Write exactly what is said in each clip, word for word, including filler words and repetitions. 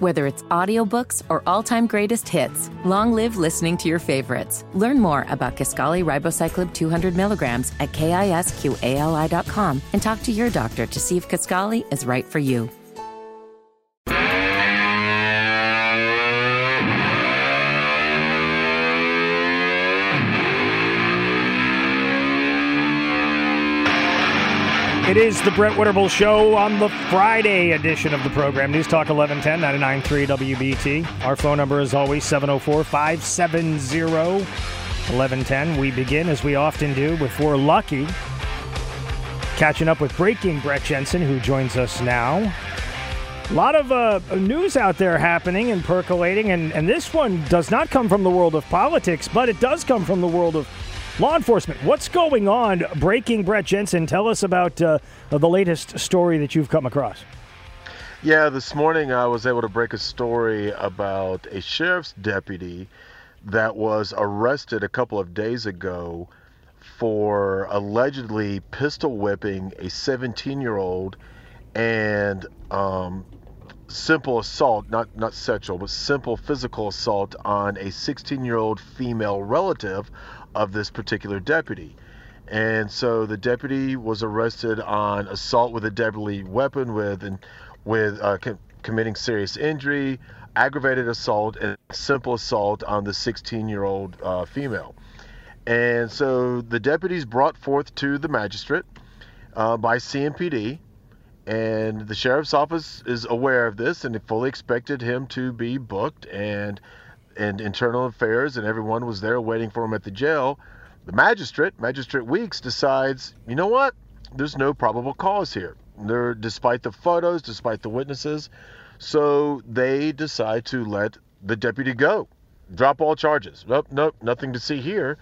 Whether it's audiobooks or all-time greatest hits, long live listening to your favorites. Learn more about Kisqali Ribociclib two hundred milligrams at kisqali dot com and talk to your doctor to see if Kisqali is right for you. It is the Brett Winterble Show on the Friday edition of the program. News Talk eleven ten, ninety-nine point three W B T. Our phone number is always seven oh four, five seven oh, eleven ten. We begin, as we often do, if we're lucky, catching up with breaking Brett Jensen, who joins us now. A lot of uh, news out there happening and percolating, and, and this one does not come from the world of politics, but it does come from the world of law enforcement. What's going on? Breaking Brett Jensen. Tell us about uh, the latest story that you've come across. Yeah, this morning I was able to break a story about a sheriff's deputy that was arrested a couple of days ago for allegedly pistol whipping a seventeen-year-old and um, simple assault, not, not sexual, but simple physical assault on a sixteen-year-old female relative of this particular deputy. And so the deputy was arrested on assault with a deadly weapon, with and with uh, com- committing serious injury, aggravated assault, and simple assault on the sixteen-year-old uh, female. And so the deputy's brought forth to the magistrate uh, by C M P D, and the sheriff's office is aware of this, and it fully expected him to be booked, and and Internal Affairs and everyone was there waiting for him at the jail. The magistrate, Magistrate Weeks, decides, you know what? There's no probable cause here. There, despite the photos, despite the witnesses. So they decide to let the deputy go. Drop all charges. Nope, nope, nothing to see here.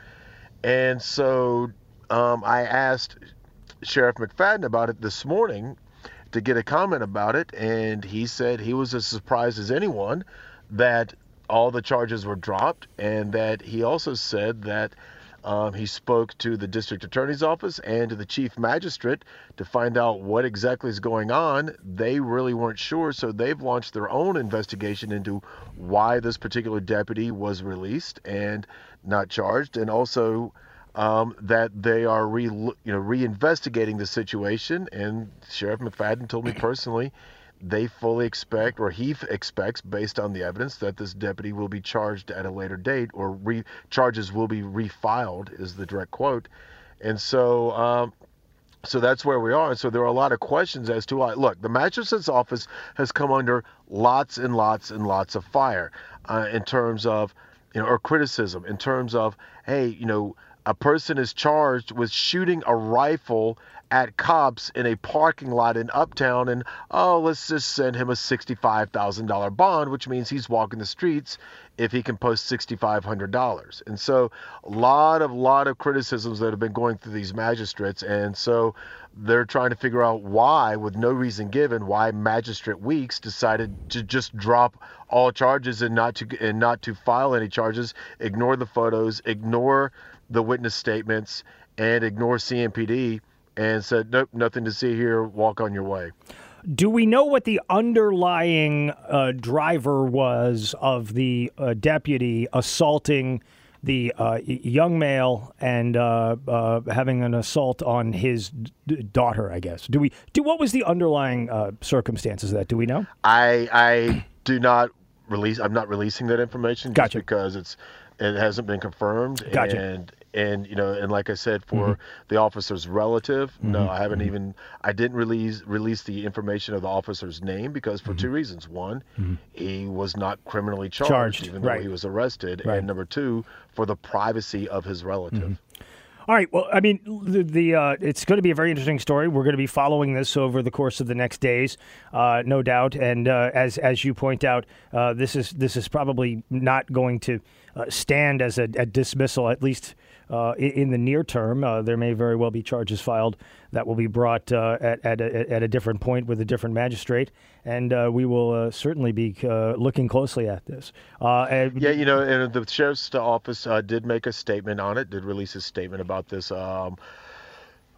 And so um, I asked Sheriff McFadden about it this morning to get a comment about it, and he said he was as surprised as anyone that all the charges were dropped, and that he also said that um, he spoke to the district attorney's office and to the chief magistrate to find out what exactly is going on. They really weren't sure, so they've launched their own investigation into why this particular deputy was released and not charged, and also um, that they are re, you know, reinvestigating the situation. And Sheriff McFadden told me personally they fully expect, or he expects, based on the evidence, that this deputy will be charged at a later date, or re- charges will be refiled, is the direct quote. And so um, so that's where we are. And so there are a lot of questions as to why. Look, the magistrate's office has come under lots and lots and lots of fire uh, in terms of, you know, or criticism, in terms of, hey, you know, a person is charged with shooting a rifle at cops in a parking lot in Uptown, and oh, let's just send him a sixty-five thousand dollars bond, which means he's walking the streets if he can post six thousand five hundred dollars. And so a lot of lot of criticisms that have been going through these magistrates, and so they're trying to figure out why, with no reason given, why Magistrate Weeks decided to just drop all charges and not to and not to file any charges, ignore the photos, ignore the witness statements, and ignore C M P D, and said, nope, nothing to see here, walk on your way. Do we know what the underlying uh, driver was of the uh, deputy assaulting the uh, young male and uh, uh, having an assault on his d- daughter, I guess? Do we do what was the underlying uh, circumstances of that? Do we know? I I do not release. I'm not releasing that information just Gotcha. because it's it hasn't been confirmed. Gotcha. And And, you know, and like I said, for Mm-hmm. the officer's relative, Mm-hmm. no, I haven't Mm-hmm. even, I didn't release release the information of the officer's name because for Mm-hmm. two reasons. One, Mm-hmm. he was not criminally charged, Charged, even though right. he was arrested. Right. And number two, for the privacy of his relative. Mm-hmm. All right. Well, I mean, the, the uh, it's going to be a very interesting story. We're going to be following this over the course of the next days, uh, no doubt. And uh, as as you point out, uh, this is this is probably not going to uh, stand as a, a dismissal, at least uh, in, in the near term. Uh, there may very well be charges filed that will be brought uh, at at a, at a different point with a different magistrate, and uh, we will uh, certainly be uh, looking closely at this. Uh, and Yeah, you know, and the sheriff's office uh, did make a statement on it, did release a statement about this um,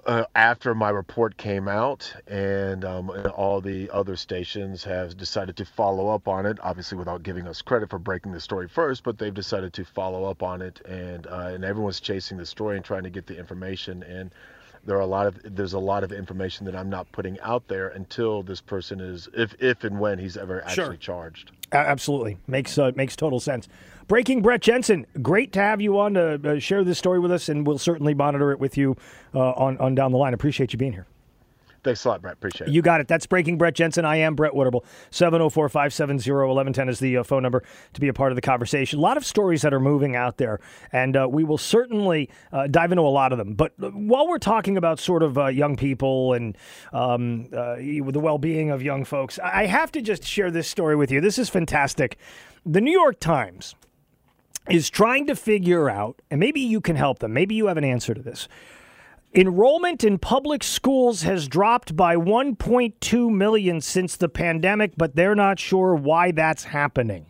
uh, after my report came out, and um, all the other stations have decided to follow up on it, obviously without giving us credit for breaking the story first, but they've decided to follow up on it, and uh, and everyone's chasing the story and trying to get the information. And there are a lot of there's a lot of information that I'm not putting out there until this person is, if if and when he's ever actually Sure. charged. Absolutely. Makes uh, makes total sense. Breaking Brett Jensen, great to have you on to uh, share this story with us, and we'll certainly monitor it with you uh, on, on down the line. Appreciate you being here. Thanks a lot, Brett. Appreciate it. You got it. That's Breaking Brett Jensen. I am Brett Witterble. seven oh four, five seven oh, one one one oh is the uh, phone number to be a part of the conversation. A lot of stories that are moving out there, and uh, we will certainly uh, dive into a lot of them. But while we're talking about sort of uh, young people and um, uh, the well-being of young folks, I have to just share this story with you. This is fantastic. The New York Times is trying to figure out, and maybe you can help them, maybe you have an answer to this. Enrollment in public schools has dropped by one point two million since the pandemic, but they're not sure why that's happening.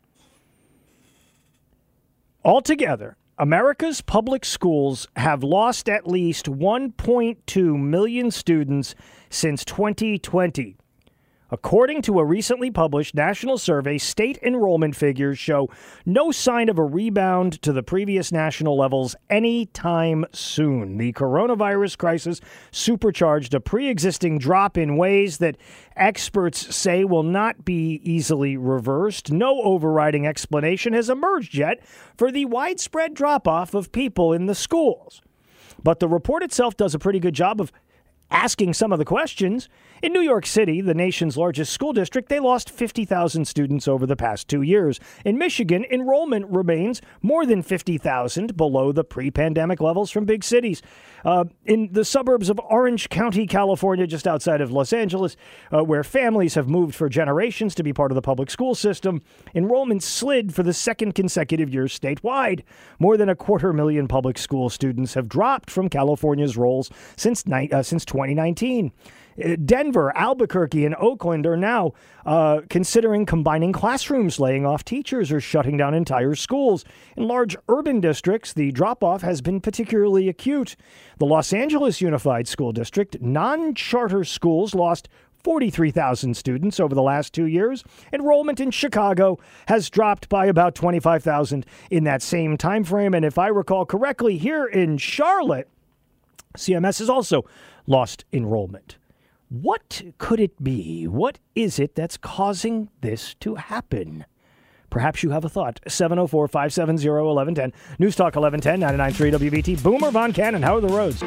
Altogether, America's public schools have lost at least one point two million students since twenty twenty. According to a recently published national survey, state enrollment figures show no sign of a rebound to the previous national levels anytime soon. The coronavirus crisis supercharged a pre-existing drop in ways that experts say will not be easily reversed. No overriding explanation has emerged yet for the widespread drop-off of people in the schools. But the report itself does a pretty good job of asking some of the questions. In New York City, the nation's largest school district, they lost fifty thousand students over the past two years. In Michigan, enrollment remains more than fifty thousand below the pre-pandemic levels from big cities. Uh, in the suburbs of Orange County, California, just outside of Los Angeles, uh, where families have moved for generations to be part of the public school system, enrollment slid for the second consecutive year statewide. More than a quarter million public school students have dropped from California's rolls since, ni- uh, since twenty nineteen. Denver, Albuquerque, and Oakland are now uh, considering combining classrooms, laying off teachers, or shutting down entire schools. In large urban districts, the drop-off has been particularly acute. The Los Angeles Unified School District, non-charter schools lost forty-three thousand students over the last two years. Enrollment in Chicago has dropped by about twenty-five thousand in that same time frame. And if I recall correctly, here in Charlotte, C M S has also lost enrollment. What could it be? What is it that's causing this to happen? Perhaps you have a thought. seven oh four, five seven oh, one one one oh. News Talk eleven ten, ninety-nine point three W B T. Boomer Von Cannon, how are the roads?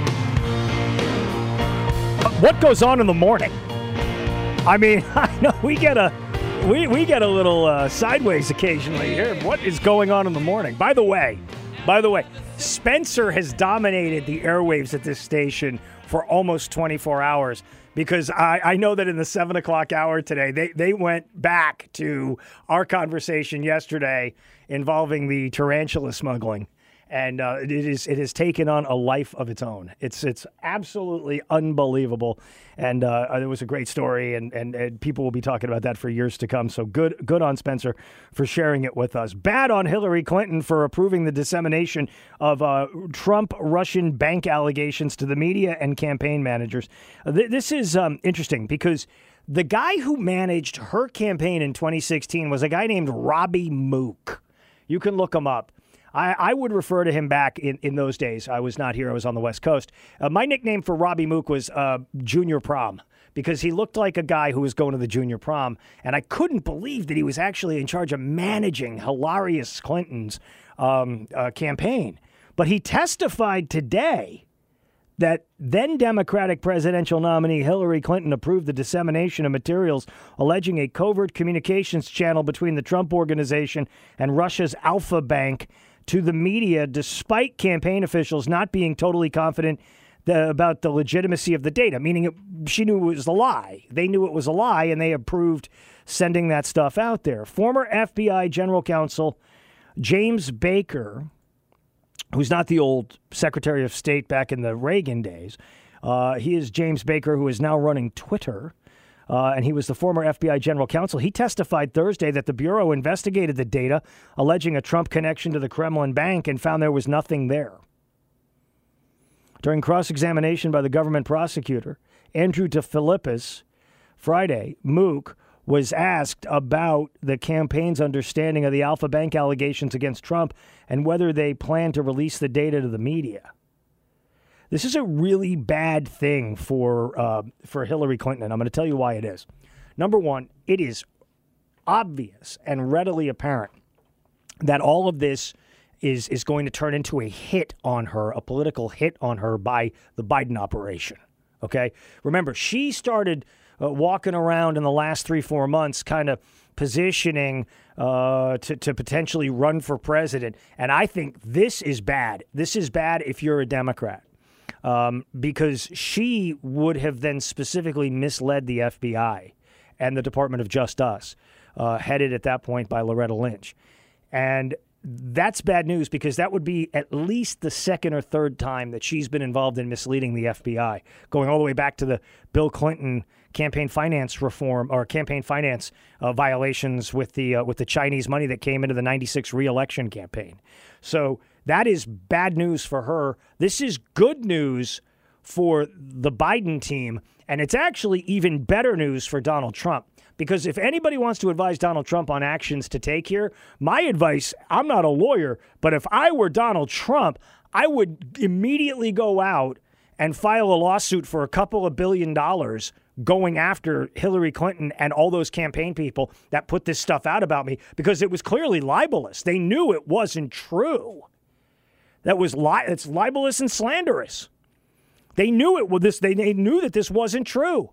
What goes on in the morning? I mean, I know we get a we, we get a little uh, sideways occasionally here. What is going on in the morning? By the way, by the way, Spencer has dominated the airwaves at this station for almost twenty-four hours, because I, I know that in the seven o'clock hour today, they, they went back to our conversation yesterday involving the tarantula smuggling. And uh, it is it has taken on a life of its own. It's it's absolutely unbelievable, and uh, it was a great story, and, and and people will be talking about that for years to come. So good good on Spencer for sharing it with us. Bad on Hillary Clinton for approving the dissemination of uh, Trump-Russian bank allegations to the media and campaign managers. Th- this is um, interesting because the guy who managed her campaign in twenty sixteen was a guy named Robbie Mook. You can look him up. I, I would refer to him back in, in those days. I was not here. I was on the West Coast. Uh, my nickname for Robbie Mook was uh, Junior Prom, because he looked like a guy who was going to the junior prom. And I couldn't believe that he was actually in charge of managing Hilarious Clinton's um, uh, campaign. But he testified today that then Democratic presidential nominee Hillary Clinton approved the dissemination of materials alleging a covert communications channel between the Trump Organization and Russia's Alfa Bank to the media, despite campaign officials not being totally confident the, about the legitimacy of the data, meaning it, she knew it was a lie. They knew it was a lie, and they approved sending that stuff out there. Former F B I General Counsel James Baker, who's not the old Secretary of State back in the Reagan days, uh, he is James Baker, who is now running Twitter. Uh, and he was the former F B I General Counsel. He testified Thursday that the Bureau investigated the data alleging a Trump connection to the Kremlin bank and found there was nothing there. During cross-examination by the government prosecutor, Andrew DeFilippis, Friday, Mook was asked about the campaign's understanding of the Alpha Bank allegations against Trump and whether they plan to release the data to the media. This is a really bad thing for uh, for Hillary Clinton, and I'm going to tell you why it is. Number one, it is obvious and readily apparent that all of this is is going to turn into a hit on her, a political hit on her by the Biden operation. Okay? Remember, she started uh, walking around in the last three, four months kind of positioning uh, to, to potentially run for president. And I think this is bad. This is bad if you're a Democrat. Um, because she would have then specifically misled the F B I and the Department of Justice, uh, headed at that point by Loretta Lynch. And that's bad news because that would be at least the second or third time that she's been involved in misleading the F B I, going all the way back to the Bill Clinton campaign finance reform or campaign finance uh, violations with the uh, with the Chinese money that came into the ninety-six re-election campaign. So that is bad news for her. This is good news for the Biden team, and it's actually even better news for Donald Trump. Because if anybody wants to advise Donald Trump on actions to take here, my advice, I'm not a lawyer, but if I were Donald Trump, I would immediately go out and file a lawsuit for a couple of billion dollars going after Hillary Clinton and all those campaign people that put this stuff out about me, because it was clearly libelous. They knew it wasn't true. That was li- it's libelous and slanderous. They knew it was this. They, they knew that this wasn't true.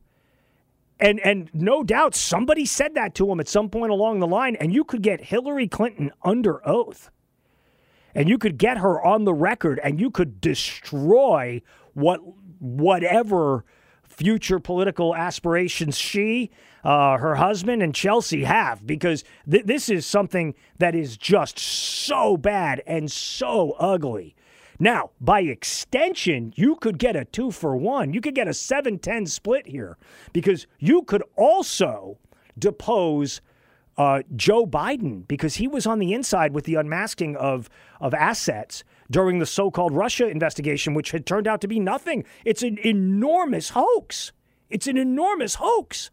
And and no doubt somebody said that to him at some point along the line, and you could get Hillary Clinton under oath. And you could get her on the record, and you could destroy what whatever future political aspirations she, uh, her husband, and Chelsea have, because th- this is something that is just so bad and so ugly. Now, by extension, you could get a two for one. You could get a seven ten split here, because you could also depose uh, Joe Biden, because he was on the inside with the unmasking of, of assets during the so-called Russia investigation, which had turned out to be nothing. It's an enormous hoax. It's an enormous hoax.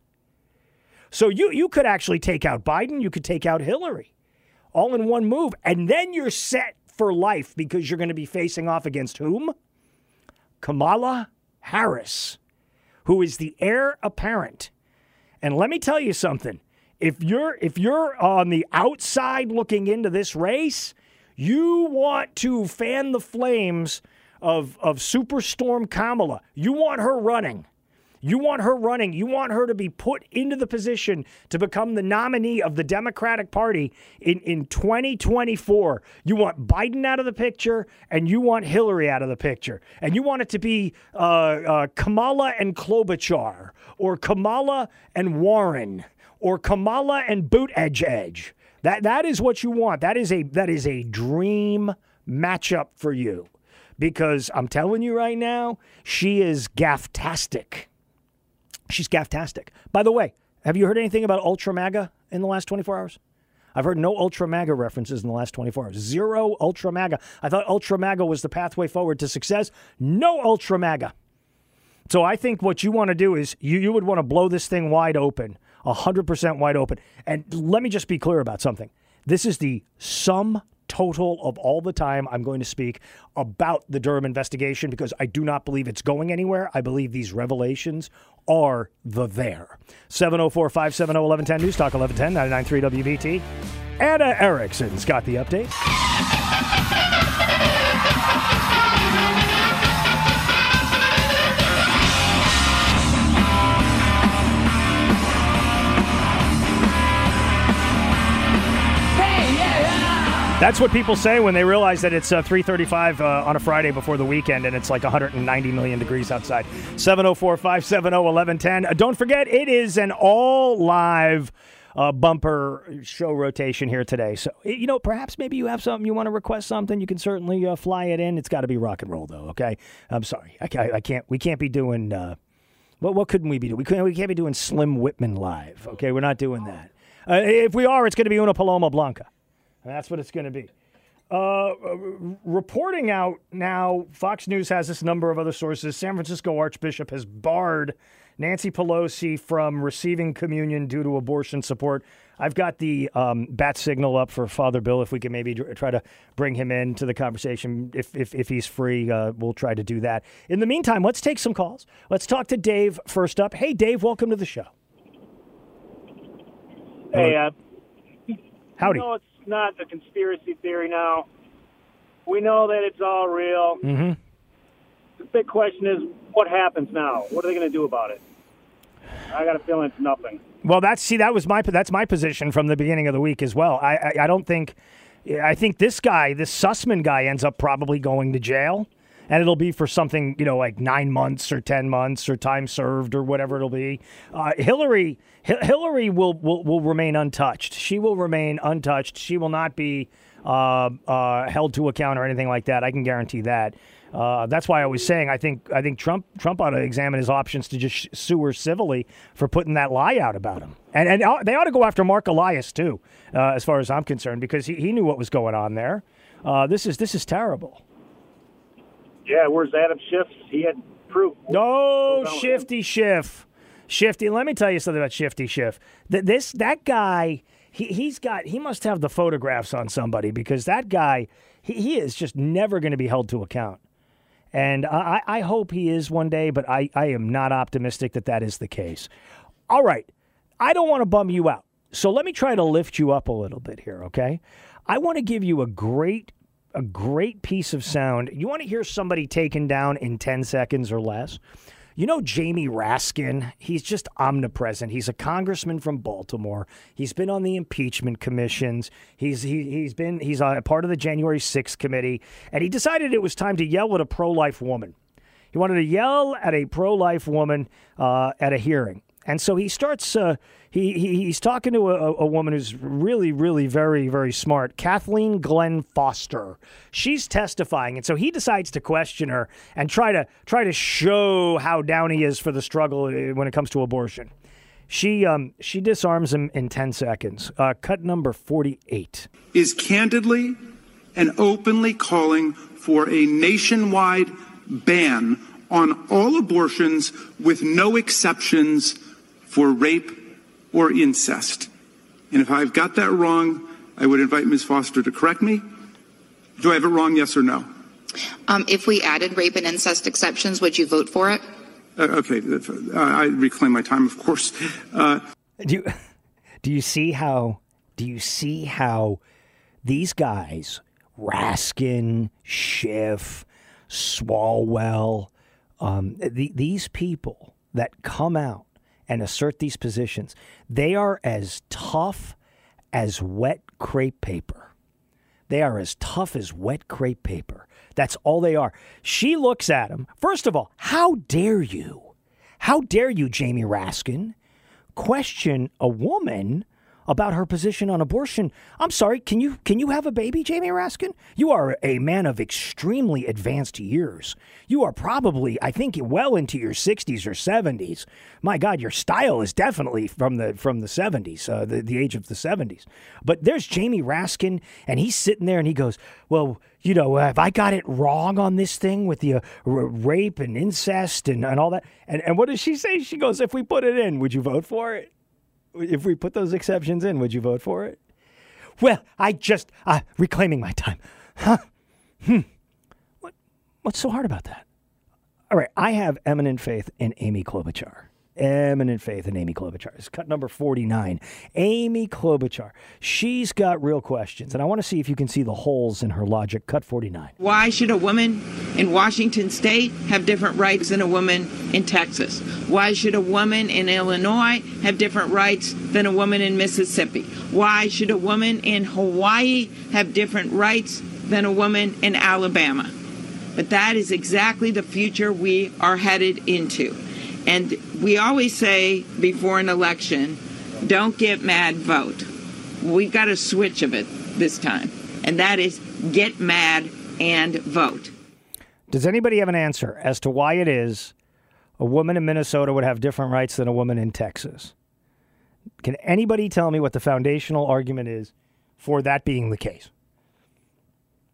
So you, you could actually take out Biden. You could take out Hillary all in one move. And then you're set for life, because you're going to be facing off against whom? Kamala Harris, who is the heir apparent. And let me tell you something. If you're if you're on the outside looking into this race, you want to fan the flames of, of Superstorm Kamala. You want her running. You want her running. You want her to be put into the position to become the nominee of the Democratic Party in, in twenty twenty-four. You want Biden out of the picture, and you want Hillary out of the picture. And you want it to be uh, uh, Kamala and Klobuchar, or Kamala and Warren, or Kamala and Buttigieg. That that is what you want. That is a that is a dream matchup for you, because I'm telling you right now, she is gafftastic. She's gafftastic. By the way, have you heard anything about Ultra MAGA in the last twenty-four hours? I've heard no Ultra MAGA references in the last twenty-four hours. Zero Ultra MAGA. I thought Ultra MAGA was the pathway forward to success. No Ultra MAGA. So I think what you want to do is you, you would want to blow this thing wide open, one hundred percent wide open. And let me just be clear about something. This is the sum total of all the time I'm going to speak about the Durham investigation, because I do not believe it's going anywhere. I believe these revelations are the there. seven oh four, five seven oh, eleven ten, News Talk eleven ten, ninety-nine point three W B T. Anna Erickson's got the update. That's what people say when they realize that it's uh, three thirty-five uh, on a Friday before the weekend, and it's like one hundred ninety million degrees outside. seven oh four, five seven oh, eleven ten. Uh, don't forget, it is an all-live uh, bumper show rotation here today. So, you know, perhaps maybe you have something, you want to request something, you can certainly uh, fly it in. It's got to be rock and roll, though, okay? I'm sorry. I, I, I can't. We can't be doing... Uh, what, what couldn't we be doing? We can't, we can't be doing Slim Whitman live, okay? We're not doing that. Uh, if we are, it's going to be Una Paloma Blanca. And that's what it's going to be. Uh, reporting out now, Fox News has this number of other sources. San Francisco Archbishop has barred Nancy Pelosi from receiving communion due to abortion support. I've got the um, bat signal up for Father Bill. If we can maybe try to bring him into the conversation. If if, if he's free, uh, we'll try to do that. In the meantime, let's take some calls. Let's talk to Dave first up. Hey, Dave, welcome to the show. Hey, uh, howdy. You know, it's not a conspiracy theory now. We know that it's all real. Mm-hmm. The big question is, what happens now? What are they going to do about it? I got a feeling it's nothing. Well, that's see, that was my that's my position from the beginning of the week as well. I, I I don't think, I think this guy, this Sussman guy, ends up probably going to jail, and it'll be for something, you know, like nine months or ten months or time served or whatever it'll be. Uh, Hillary H- Hillary will, will will remain untouched. She will remain untouched. She will not be uh, uh, held to account or anything like that. I can guarantee that. Uh, that's why I was saying I think I think Trump Trump ought to examine his options to just sue her civilly for putting that lie out about him, and and they ought to go after Mark Elias too, uh, as far as I'm concerned, because he, he knew what was going on there. Uh, this is this is terrible. Yeah, where's Adam Schiff? He had proof. No, Shifty Schiff, Shifty. Let me tell you something about Shifty Schiff. That this that guy, he he's got he must have the photographs on somebody, because that guy he, he is just never going to be held to account. And I, I hope he is one day, but I, I am not optimistic that that is the case. All right. I don't want to bum you out. So let me try to lift you up a little bit here, okay? I want to give you a great a great piece of sound. You want to hear somebody taken down in ten seconds or less? You know Jamie Raskin? He's just omnipresent. He's a congressman from Baltimore. He's been on the impeachment commissions. He's he, he's been he's a part of the January sixth committee, and he decided it was time to yell at a pro-life woman. He wanted to yell at a pro-life woman uh, at a hearing. And so he starts, uh, he, he he's talking to a, a woman who's really, really very, very smart, Kathleen Glenn Foster. She's testifying. And so he decides to question her and try to try to show how down he is for the struggle when it comes to abortion. She um, she disarms him in ten seconds. Uh, cut number forty-eight. Is candidly and openly calling for a nationwide ban on all abortions with no exceptions for rape or incest. And if I've got that wrong, I would invite Miz Foster to correct me. Do I have it wrong, yes or no? Um, if we added rape and incest exceptions, would you vote for it? Uh, okay, uh, I reclaim my time, of course. Uh, do, you, do you see how, do you see how these guys, Raskin, Schiff, Swalwell, um, the, these people that come out and assert these positions, they are as tough as wet crepe paper. They are as tough as wet crepe paper. That's all they are. She looks at him. First of all, how dare you? How dare you, Jamie Raskin, question a woman about her position on abortion? I'm sorry, can you can you have a baby, Jamie Raskin? You are a man of extremely advanced years. You are probably, I think, well into your sixties or seventies. My God, your style is definitely from the from the seventies, uh, the, the age of the seventies. But there's Jamie Raskin, and he's sitting there and he goes, well, you know, have I got it wrong on this thing with the uh, r- rape and incest and, and all that? And, and what does she say? She goes, if we put it in, would you vote for it? If we put those exceptions in, would you vote for it? Well, I just, uh, reclaiming my time. Huh? Hmm. What, what's so hard about that? All right, I have eminent faith in Amy Klobuchar. Eminent faith in Amy Klobuchar. It's cut number forty-nine. Amy Klobuchar. She's got real questions, and I want to see if you can see the holes in her logic. Cut forty-nine. Why should a woman in Washington State have different rights than a woman in Texas? Why should a woman in Illinois have different rights than a woman in Mississippi? Why should a woman in Hawaii have different rights than a woman in Alabama? But that is exactly the future we are headed into. And we always say before an election, don't get mad, vote. We've got a switch of it this time, and that is get mad and vote. Does anybody have an answer as to why it is a woman in Minnesota would have different rights than a woman in Texas? Can anybody tell me what the foundational argument is for that being the case?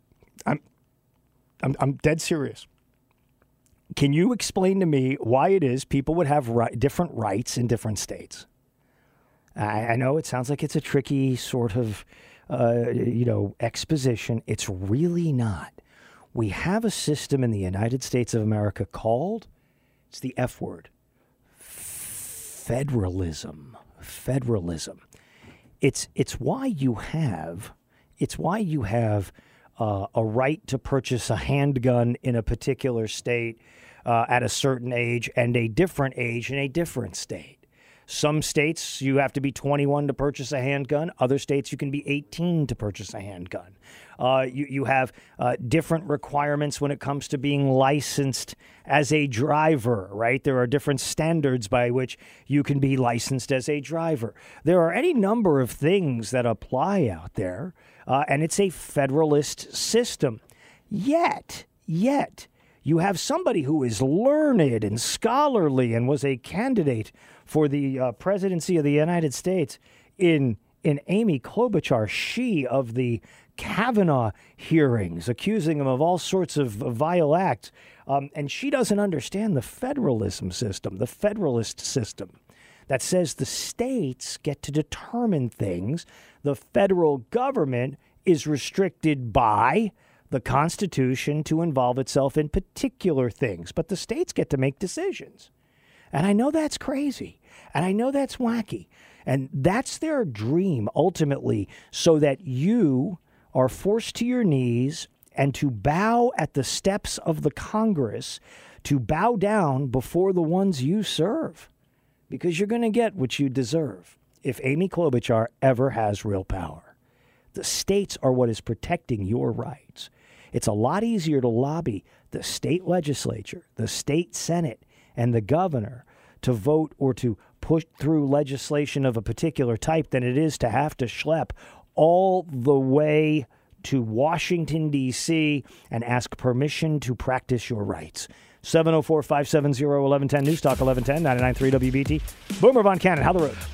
I'm, I'm, I'm dead serious. Can you explain to me why it is people would have right, different rights in different states? I, I know it sounds like it's a tricky sort of, uh, you know, exposition. It's really not. We have a system in the United States of America called, it's the F word, federalism. Federalism. It's it's why you have it's why you have uh, a right to purchase a handgun in a particular state uh, at a certain age and a different age in a different state. Some states you have to be twenty-one to purchase a handgun. Other states you can be eighteen to purchase a handgun. Uh, you, you have uh, different requirements when it comes to being licensed as a driver, right? There are different standards by which you can be licensed as a driver. There are any number of things that apply out there, uh, and it's a federalist system. Yet, yet, you have somebody who is learned and scholarly and was a candidate for the uh, presidency of the United States in in Amy Klobuchar, she of the Kavanaugh hearings, accusing him of all sorts of vile acts. Um, and she doesn't understand the federalism system, the federalist system that says the states get to determine things. The federal government is restricted by the Constitution to involve itself in particular things, but the states get to make decisions. And I know that's crazy, and I know that's wacky, and that's their dream ultimately, so that you are forced to your knees and to bow at the steps of the Congress, to bow down before the ones you serve, because you're going to get what you deserve if Amy Klobuchar ever has real power. The states are what is protecting your rights. It's a lot easier to lobby the state legislature, the state senate, and the governor to vote or to push through legislation of a particular type than it is to have to schlep all the way to Washington, D C and ask permission to practice your rights. seven oh four, five seven zero, one one one zero, News Talk eleven ten, ninety-nine point three W B T. Boomer Von Cannon, how the road?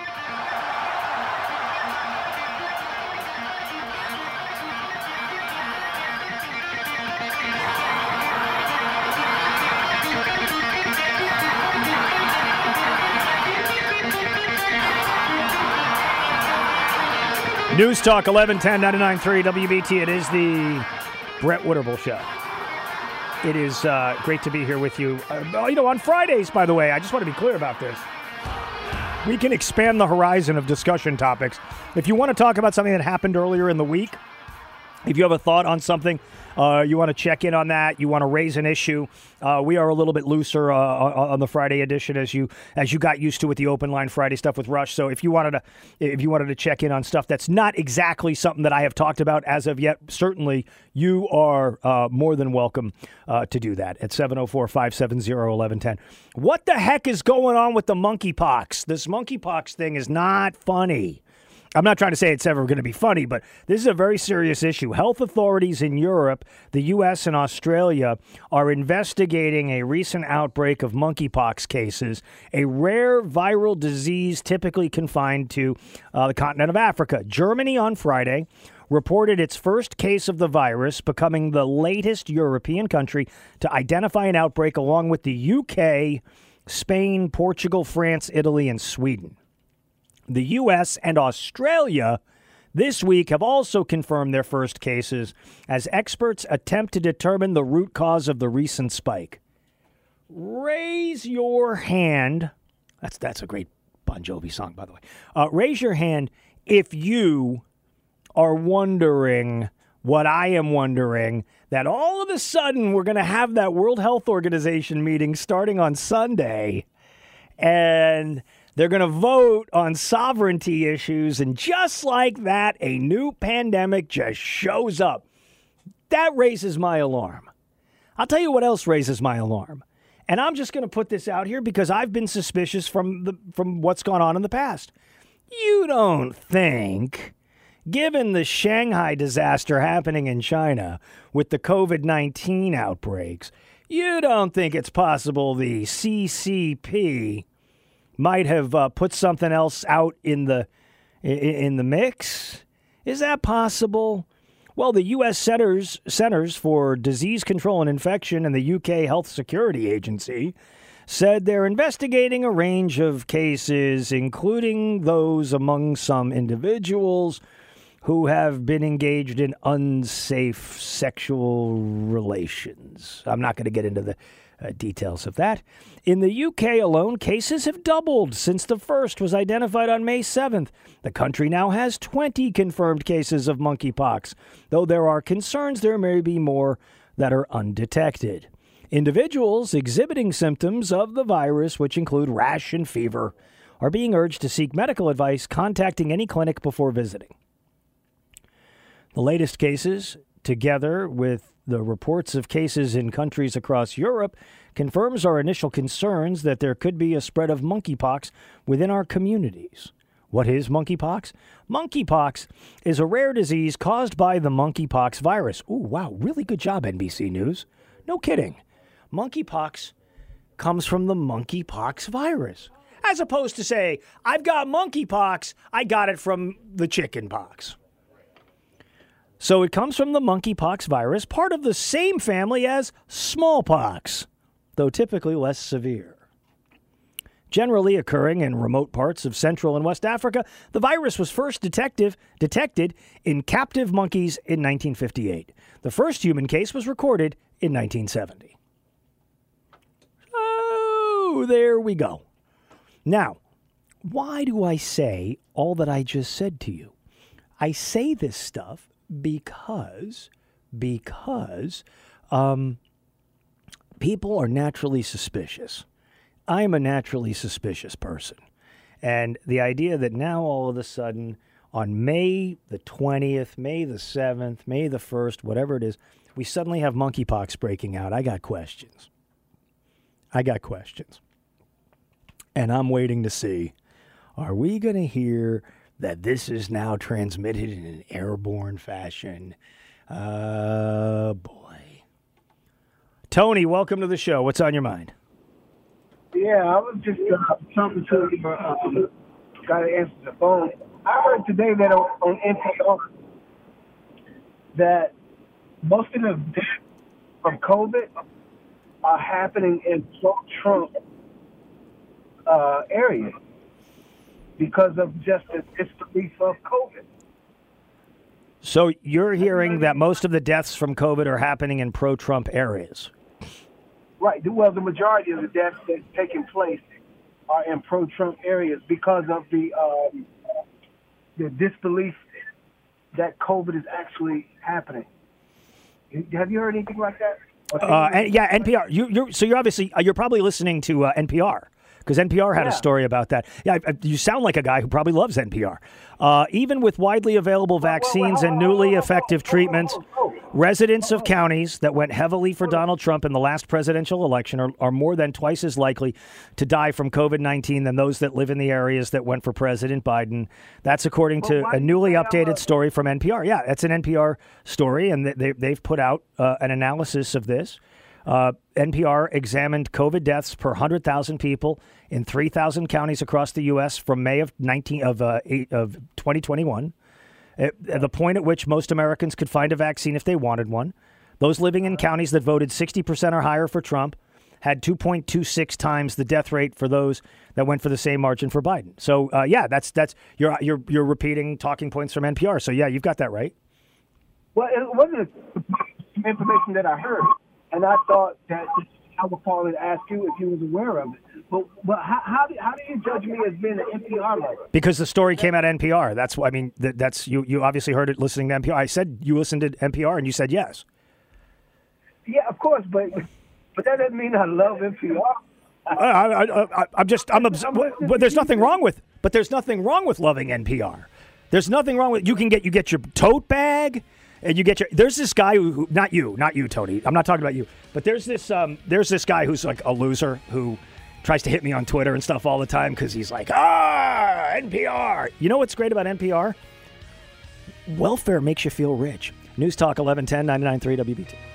News Talk eleven ten, ninety-nine point three W B T. It is the Brett Winterble Show. It is uh, great to be here with you. Uh, you know, on Fridays, by the way, I just want to be clear about this. We can expand the horizon of discussion topics. If you want to talk about something that happened earlier in the week, if you have a thought on something, uh, you want to check in on that, you want to raise an issue, uh, we are a little bit looser uh, on the Friday edition as you as you got used to with the Open Line Friday stuff with Rush. So if you wanted to if you wanted to check in on stuff that's not exactly something that I have talked about as of yet, certainly you are uh, more than welcome uh, to do that at seven oh four, five seven zero, one one one zero. What the heck is going on with the monkeypox? This monkeypox thing is not funny. I'm not trying to say it's ever going to be funny, but this is a very serious issue. Health authorities in Europe, the U S, and Australia are investigating a recent outbreak of monkeypox cases, a rare viral disease typically confined to uh, the continent of Africa. Germany on Friday reported its first case of the virus, becoming the latest European country to identify an outbreak, along with the U K, Spain, Portugal, France, Italy, and Sweden. The U S and Australia this week have also confirmed their first cases as experts attempt to determine the root cause of the recent spike. Raise your hand. That's that's a great Bon Jovi song, by the way. Uh, raise your hand if you are wondering what I am wondering, that all of a sudden we're going to have that World Health Organization meeting starting on Sunday, and they're going to vote on sovereignty issues, and just like that, a new pandemic just shows up. That raises my alarm. I'll tell you what else raises my alarm. And I'm just going to put this out here because I've been suspicious from the from what's gone on in the past. You don't think, given the Shanghai disaster happening in China with the covid nineteen outbreaks, you don't think it's possible the C C P might have uh, put something else out in the in, in the mix? Is that possible? Well, the U S Centers, Centers for Disease Control and Infection and the U K Health Security Agency said they're investigating a range of cases, including those among some individuals who have been engaged in unsafe sexual relations. I'm not going to get into the uh, details of that. In the U K alone, cases have doubled since the first was identified on May seventh. The country now has twenty confirmed cases of monkeypox, though there are concerns there may be more that are undetected. Individuals exhibiting symptoms of the virus, which include rash and fever, are being urged to seek medical advice, contacting any clinic before visiting. The latest cases, together with the reports of cases in countries across Europe, confirms our initial concerns that there could be a spread of monkeypox within our communities. What is monkeypox? Monkeypox is a rare disease caused by the monkeypox virus. Ooh, wow, really good job, N B C News. No kidding. Monkeypox comes from the monkeypox virus. As opposed to say, I've got monkeypox, I got it from the chicken pox. So it comes from the monkeypox virus, part of the same family as smallpox, though typically less severe. Generally occurring in remote parts of Central and West Africa, the virus was first detective, detected in captive monkeys in nineteen fifty-eight. The first human case was recorded in nineteen seventy. Oh, there we go. Now, why do I say all that I just said to you? I say this stuff because, because um, people are naturally suspicious. I'm a naturally suspicious person. And the idea that now all of a sudden on May the twentieth, May the seventh, May the first, whatever it is, we suddenly have monkeypox breaking out. I got questions. I got questions. And I'm waiting to see, are we going to hear that this is now transmitted in an airborne fashion? Uh, boy. Tony, welcome to the show. What's on your mind? Yeah, I was just uh, talking to you. Um, got to answer the phone. I heard today that on, on N P R that most of the deaths from COVID are happening in pro-Trump uh, areas because of just the disbelief of COVID. So you're hearing that most of the deaths from COVID are happening in pro-Trump areas? Right. Well, the majority of the deaths that's taking place are in pro-Trump areas because of the um, the disbelief that COVID is actually happening. Have you heard anything like that? Uh, and, yeah, N P R. You, you're, so you're obviously uh, you're probably listening to uh, N P R. Because N P R had yeah. a story about that. Yeah, you sound like a guy who probably loves N P R. Uh, even with widely available vaccines and newly effective treatments, residents of counties that went heavily for Donald Trump in the last presidential election are, are more than twice as likely to die from COVID nineteen than those that live in the areas that went for President Biden. That's according to a newly updated story from N P R. Yeah, that's an N P R story, and they, they've put out uh, an analysis of this. Uh, N P R examined COVID deaths per one hundred thousand people in three thousand counties across the U S from May of nineteen of uh, eight, of twenty twenty-one. At, at the point at which most Americans could find a vaccine if they wanted one. Those living in counties that voted sixty percent or higher for Trump had two point two six times the death rate for those that went for the same margin for Biden. So uh, yeah, that's that's you're you're you're repeating talking points from N P R. So yeah, you've got that right. Well, it wasn't some information that I heard. And I thought that I would call and ask you if you was aware of it. But, but how, how, do, how do you judge me as being an N P R lover? Because the story came out of N P R. That's why I mean. That, that's you. You obviously heard it listening to N P R. I said you listened to N P R, and you said yes. Yeah, of course, but but that doesn't mean I love N P R. I, I, I, I'm just. I'm. Obs- but there's nothing wrong with. But there's nothing wrong with loving N P R. There's nothing wrong with. You can get. You get your tote bag. And you get your. There's this guy who, who, not you, not you, Tony. I'm not talking about you. But there's this, um, there's this guy who's like a loser who tries to hit me on Twitter and stuff all the time because he's like, ah, N P R. You know what's great about N P R? Welfare makes you feel rich. News Talk eleven ten, ninety-nine point three W B T.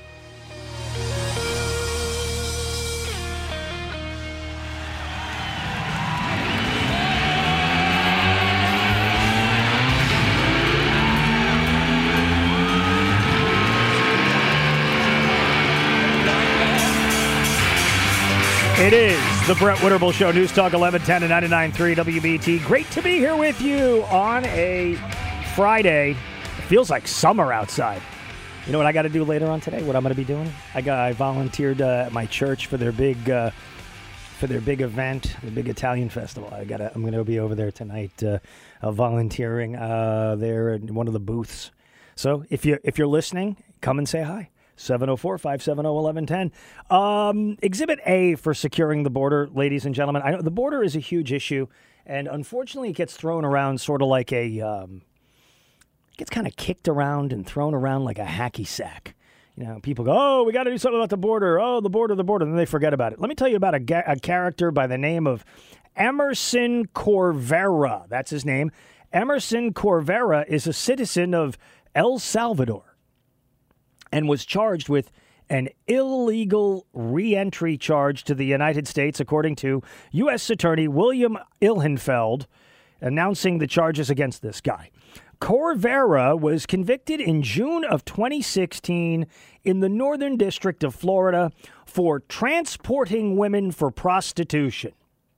It is the Brett Winterble Show, News Talk eleven ten and ninety-nine point three W B T. Great to be here with you on a Friday. It feels like summer outside. You know what I got to do later on today? What I'm going to be doing? I got I volunteered uh, at my church for their big uh, for their big event, the big Italian festival. I got I'm going to be over there tonight, uh, uh, volunteering uh, there in one of the booths. So if you if you're listening, come and say hi. seven oh four, five seven oh, eleven ten. Um, Exhibit A for securing the border, ladies and gentlemen. I know the border is a huge issue, and unfortunately it gets thrown around sort of like a, um, gets kind of kicked around and thrown around like a hacky sack. You know, people go, oh, we got to do something about the border. Oh, the border, the border. And then they forget about it. Let me tell you about a, ga- a character by the name of Emerson Corvera. That's his name. Emerson Corvera is a citizen of El Salvador and was charged with an illegal re-entry charge to the United States, according to U S Attorney William Ilhenfeld, announcing the charges against this guy. Corvera was convicted in June of twenty sixteen in the Northern District of Florida for transporting women for prostitution.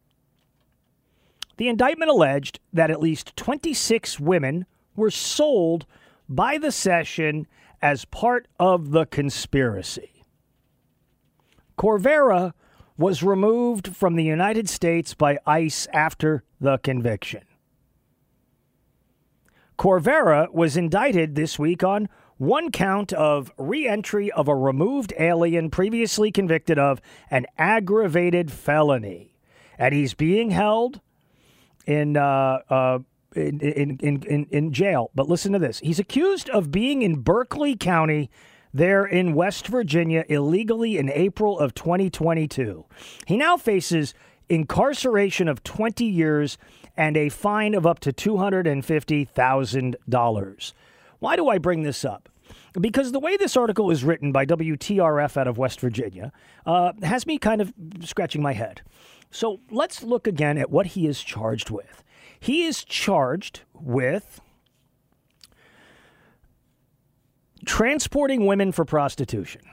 The indictment alleged that at least twenty-six women were sold by the session as part of the conspiracy. Corvera was removed from the United States by ICE after the conviction. Corvera was indicted this week on one count of re-entry of a removed alien previously convicted of an aggravated felony. And he's being held in uh, uh, In, in, in, in jail. But listen to this. He's accused of being in Berkeley County there in West Virginia illegally in April of twenty twenty-two. He now faces incarceration of twenty years and a fine of up to two hundred fifty thousand dollars. Why do I bring this up? Because the way this article is written by W T R F out of West Virginia uh, has me kind of scratching my head. So let's look again at what he is charged with. He is charged with transporting women for prostitution.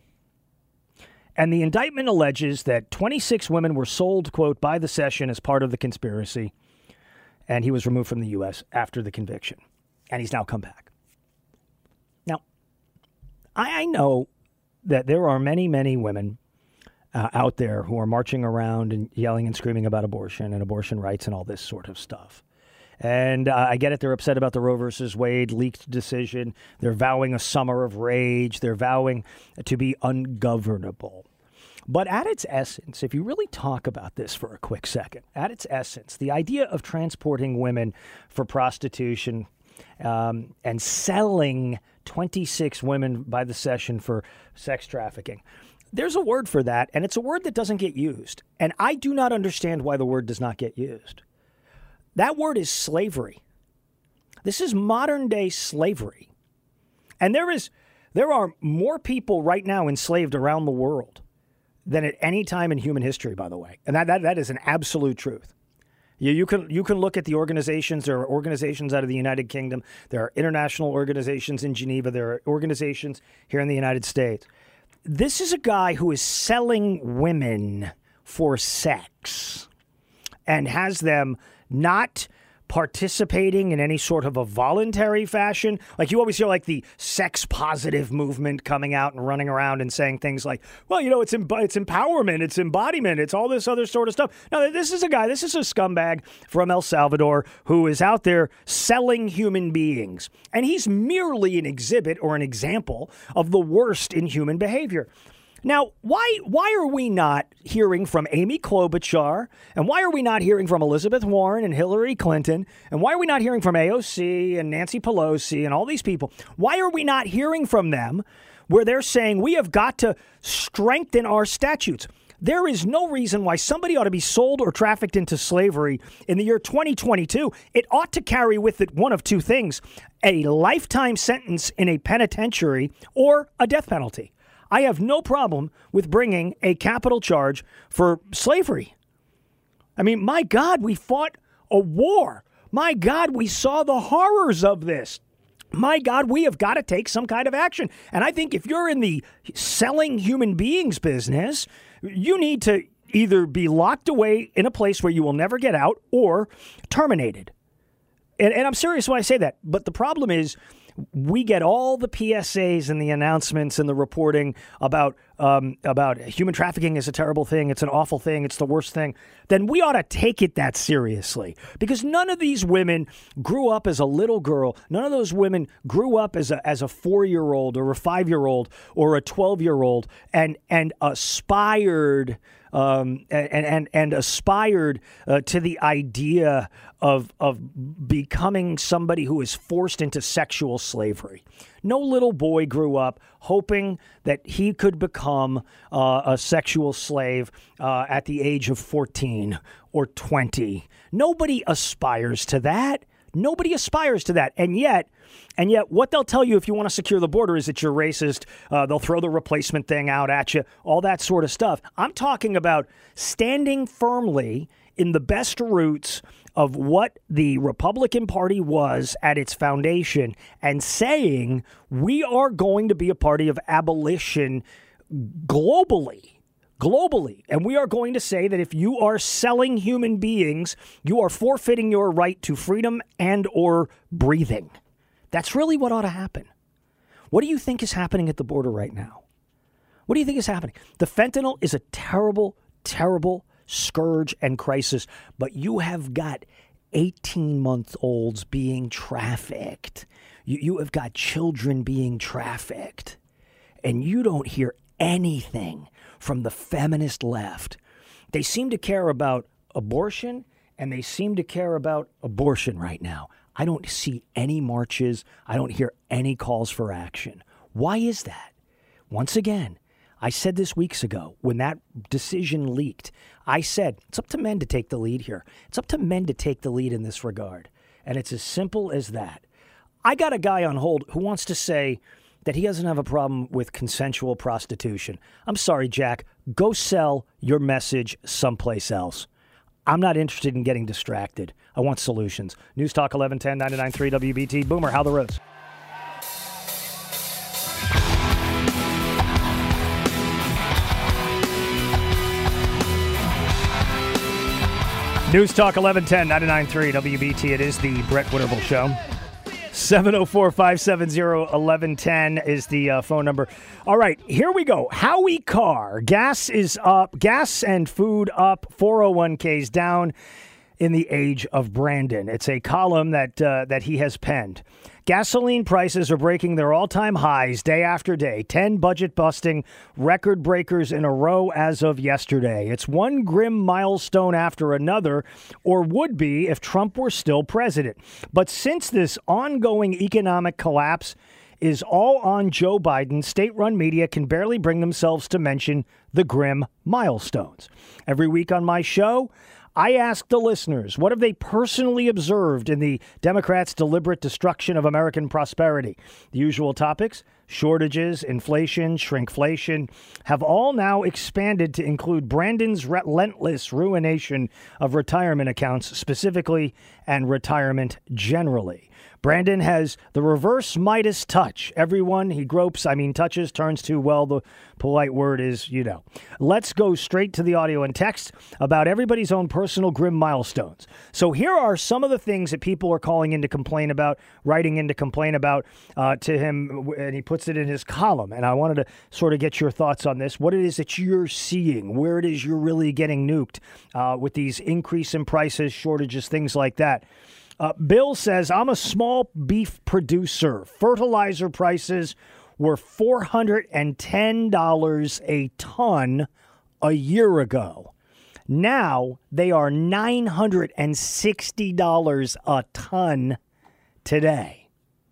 And the indictment alleges that twenty-six women were sold, quote, by the session as part of the conspiracy. And he was removed from the U S after the conviction. And he's now come back. Now, I, I know that there are many, many women Uh, out there who are marching around and yelling and screaming about abortion and abortion rights and all this sort of stuff. And uh, I get it. They're upset about the Roe versus Wade leaked decision. They're vowing a summer of rage. They're vowing to be ungovernable. But at its essence, if you really talk about this for a quick second, at its essence, the idea of transporting women for prostitution um, and selling twenty-six women by the session for sex trafficking, there's a word for that, and it's a word that doesn't get used. And I do not understand why the word does not get used. That word is slavery. This is modern-day slavery. And there is, there are more people right now enslaved around the world than at any time in human history, by the way. And that that, that is an absolute truth. You, you can you can look at the organizations. There are organizations out of the United Kingdom. There are international organizations in Geneva. There are organizations here in the United States. This is a guy who is selling women for sex and has them not participating in any sort of a voluntary fashion. Like you always hear like the sex positive movement coming out and running around and saying things like, well, you know, it's, em- it's empowerment, it's embodiment, it's all this other sort of stuff. No, this is a guy, this is a scumbag from El Salvador who is out there selling human beings. And he's merely an exhibit or an example of the worst in human behavior. Now, why why are we not hearing from Amy Klobuchar, and why are we not hearing from Elizabeth Warren and Hillary Clinton, and why are we not hearing from A O C and Nancy Pelosi and all these people? Why are we not hearing from them where they're saying we have got to strengthen our statutes? There is no reason why somebody ought to be sold or trafficked into slavery in the year twenty twenty-two. It ought to carry with it one of two things: a lifetime sentence in a penitentiary or a death penalty. I have no problem with bringing a capital charge for slavery. I mean, my God, we fought a war. My God, we saw the horrors of this. My God, we have got to take some kind of action. And I think if you're in the selling human beings business, you need to either be locked away in a place where you will never get out or terminated. And, and I'm serious when I say that. But the problem is we get all the P S As and the announcements and the reporting about um, about human trafficking is a terrible thing. It's an awful thing. It's the worst thing. Then we ought to take it that seriously, because none of these women grew up as a little girl. None of those women grew up as a as a four-year-old or a five-year-old or a twelve-year-old and and aspired um, and and and aspired uh, to the idea of of becoming somebody who is forced into sexual slavery. No little boy grew up hoping that he could become uh, a sexual slave uh, at the age of fourteen or twenty. Nobody aspires to that. Nobody aspires to that. And yet, and yet what they'll tell you if you want to secure the border is that you're racist. Uh, they'll throw the replacement thing out at you, all that sort of stuff. I'm talking about standing firmly in the best roots of what the Republican Party was at its foundation and saying we are going to be a party of abolition globally. Globally. And we are going to say that if you are selling human beings, you are forfeiting your right to freedom and or breathing. That's really what ought to happen. What do you think is happening at the border right now? What do you think is happening? The fentanyl is a terrible, terrible scourge and crisis, but you have got eighteen-month-olds being trafficked. You, you have got children being trafficked, and you don't hear anything from the feminist left. They seem to care about abortion, and they seem to care about abortion right now. I don't see any marches. I don't hear any calls for action. Why is that? Once again, I said this weeks ago when that decision leaked. I said, it's up to men to take the lead here. It's up to men to take the lead in this regard. And it's as simple as that. I got a guy on hold who wants to say that he doesn't have a problem with consensual prostitution. I'm sorry, Jack. Go sell your message someplace else. I'm not interested in getting distracted. I want solutions. News Talk eleven ten, ninety-nine point three W B T. Boomer, how the roads? News Talk eleven ten, ninety-nine point three W B T. It is the Brett Winterble Show. seven oh four, five seven oh, eleven ten is the uh, phone number. All right, here we go. Howie Carr. Gas is up. Gas and food up. four oh one k's down in the age of Brandon. It's a column that uh, that he has penned. Gasoline prices are breaking their all-time highs day after day. ten budget-busting record breakers in a row as of yesterday. It's one grim milestone after another, or would be if Trump were still president. But since this ongoing economic collapse is all on Joe Biden, state-run media can barely bring themselves to mention the grim milestones. Every week on my show, I ask the listeners, what have they personally observed in the Democrats' deliberate destruction of American prosperity? The usual topics, shortages, inflation, shrinkflation, have all now expanded to include Brandon's relentless ruination of retirement accounts specifically and retirement generally. Brandon has the reverse Midas touch. Everyone he gropes, I mean touches, turns to, well, the polite word is, you know. Let's go straight to the audio and text about everybody's own personal grim milestones. So here are some of the things that people are calling in to complain about, writing in to complain about uh, to him, and he puts it in his column. And I wanted to sort of get your thoughts on this, what it is that you're seeing, where it is you're really getting nuked uh, with these increase in prices, shortages, things like that. Uh, Bill says, I'm a small beef producer. Fertilizer prices were four hundred ten dollars a ton a year ago. Now they are nine hundred sixty dollars a ton today.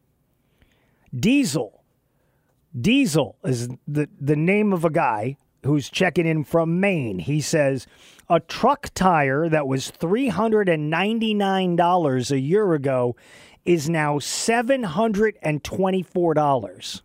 Diesel. Diesel is the, the name of a guy who's checking in from Maine. He says, a truck tire that was three hundred ninety-nine dollars a year ago is now seven hundred twenty-four dollars.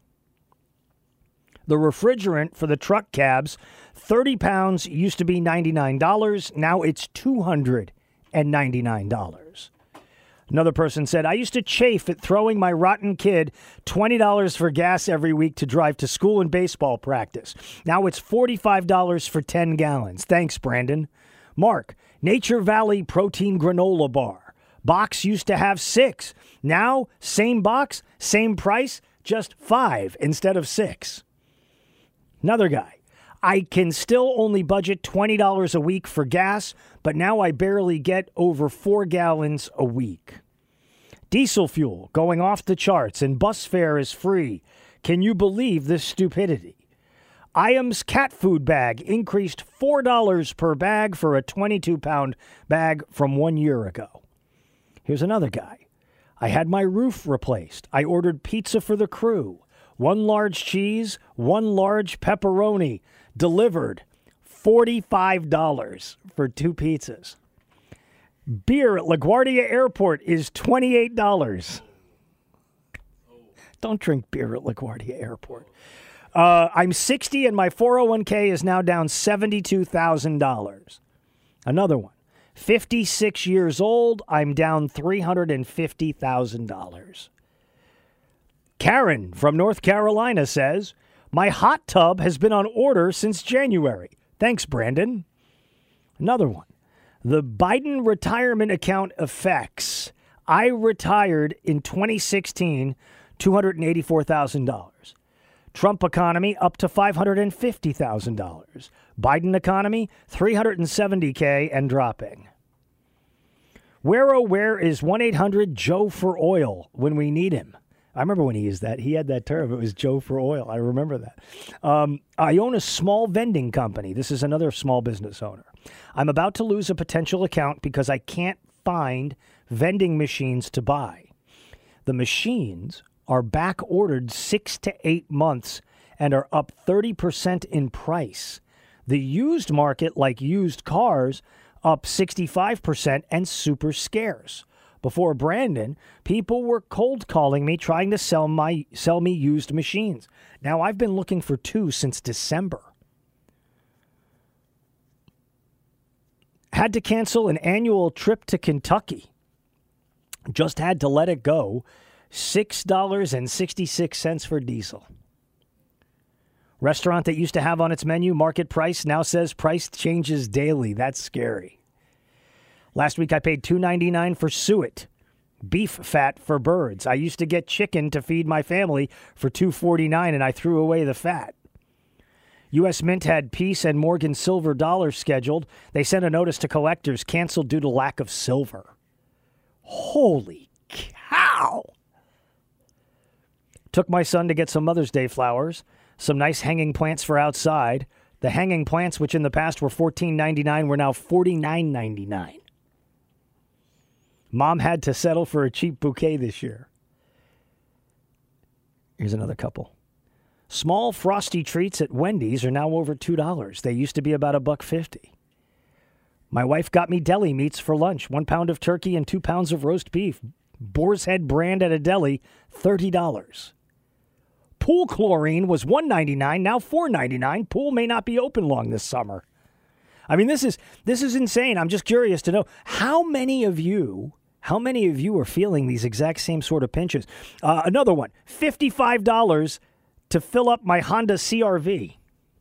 The refrigerant for the truck cabs, thirty pounds, used to be ninety-nine dollars. Now it's two hundred ninety-nine dollars. Another person said, I used to chafe at throwing my rotten kid twenty dollars for gas every week to drive to school and baseball practice. Now it's forty-five dollars for ten gallons. Thanks, Brandon. Mark, Nature Valley protein granola bar. Box used to have six. Now, same box, same price, just five instead of six. Another guy, I can still only budget twenty dollars a week for gas, but now I barely get over four gallons a week. Diesel fuel going off the charts and bus fare is free. Can you believe this stupidity? I A M's cat food bag increased four dollars per bag for a twenty-two pound bag from one year ago. Here's another guy. I had my roof replaced. I ordered pizza for the crew. One large cheese, one large pepperoni. Delivered forty-five dollars for two pizzas. Beer at LaGuardia Airport is twenty-eight dollars. Don't drink beer at LaGuardia Airport. Uh, I'm sixty and my four oh one k is now down seventy-two thousand dollars. Another one. fifty-six years old, I'm down three hundred fifty thousand dollars. Karen from North Carolina says, my hot tub has been on order since January. Thanks, Brandon. Another one. The Biden retirement account effects. I retired in twenty sixteen, two hundred eighty-four thousand dollars. Trump economy up to five hundred fifty thousand dollars. Biden economy, three hundred seventy thousand dollars and dropping. Where, oh, where is one eight hundred Joe for oil when we need him? I remember when he used that. He had that term. It was Joe for oil. I remember that. Um, I own a small vending company. This is another small business owner. I'm about to lose a potential account because I can't find vending machines to buy. The machines are back ordered six to eight months and are up thirty percent in price. The used market, like used cars, up sixty-five percent and super scarce. Before Brandon, people were cold calling me trying to sell my sell me used machines. Now I've been looking for two since December. Had to cancel an annual trip to Kentucky. Just had to let it go. six dollars and sixty-six cents for diesel. Restaurant that used to have on its menu market price now says price changes daily. That's scary. Last week I paid two ninety-nine for suet, beef fat for birds. I used to get chicken to feed my family for two forty-nine and I threw away the fat. U S Mint had Peace and Morgan silver dollars scheduled. They sent a notice to collectors canceled due to lack of silver. Holy cow! Took my son to get some Mother's Day flowers, some nice hanging plants for outside. The hanging plants, which in the past were fourteen ninety-nine, were now forty-nine ninety-nine. Mom had to settle for a cheap bouquet this year. Here's another couple. Small frosty treats at Wendy's are now over two dollars. They used to be about a buck fifty. My wife got me deli meats for lunch. One pound of turkey and two pounds of roast beef. Boar's Head brand at a deli, thirty dollars. Pool chlorine was one ninety-nine, now four ninety-nine. Pool may not be open long this summer. I mean, this is this is insane. I'm just curious to know how many of you, how many of you are feeling these exact same sort of pinches. Uh, another one, fifty-five dollars to fill up my Honda C R V.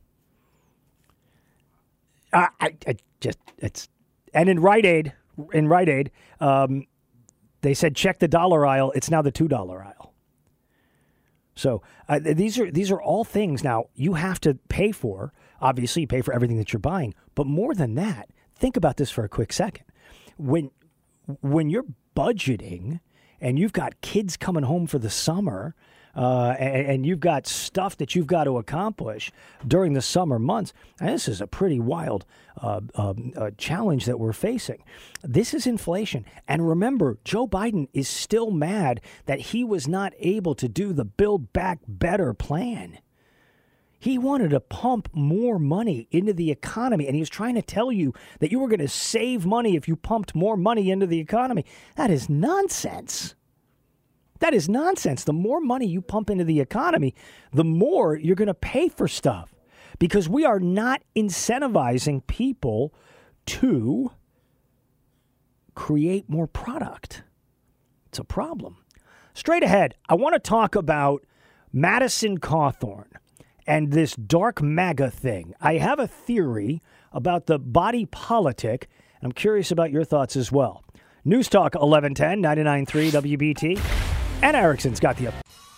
Uh, I, I just it's and in Rite Aid, in Rite Aid, um, they said check the dollar aisle. It's now the two dollar aisle. So uh, these are these are all things now you have to pay for. Obviously, you pay for everything that you're buying. But more than that, think about this for a quick second. When when you're budgeting and you've got kids coming home for the summer uh, and, and you've got stuff that you've got to accomplish during the summer months, and this is a pretty wild uh, uh, uh, challenge that we're facing. This is inflation. And remember, Joe Biden is still mad that he was not able to do the Build Back Better plan. He wanted to pump more money into the economy, and he was trying to tell you that you were going to save money if you pumped more money into the economy. That is nonsense. That is nonsense. The more money you pump into the economy, the more you're going to pay for stuff, because we are not incentivizing people to create more product. It's a problem. Straight ahead, I want to talk about Madison Cawthorn and this dark MAGA thing. I have a theory about the body politic, and I'm curious about your thoughts as well. News Talk eleven ten, ninety-nine point three W B T. And Erickson's got the...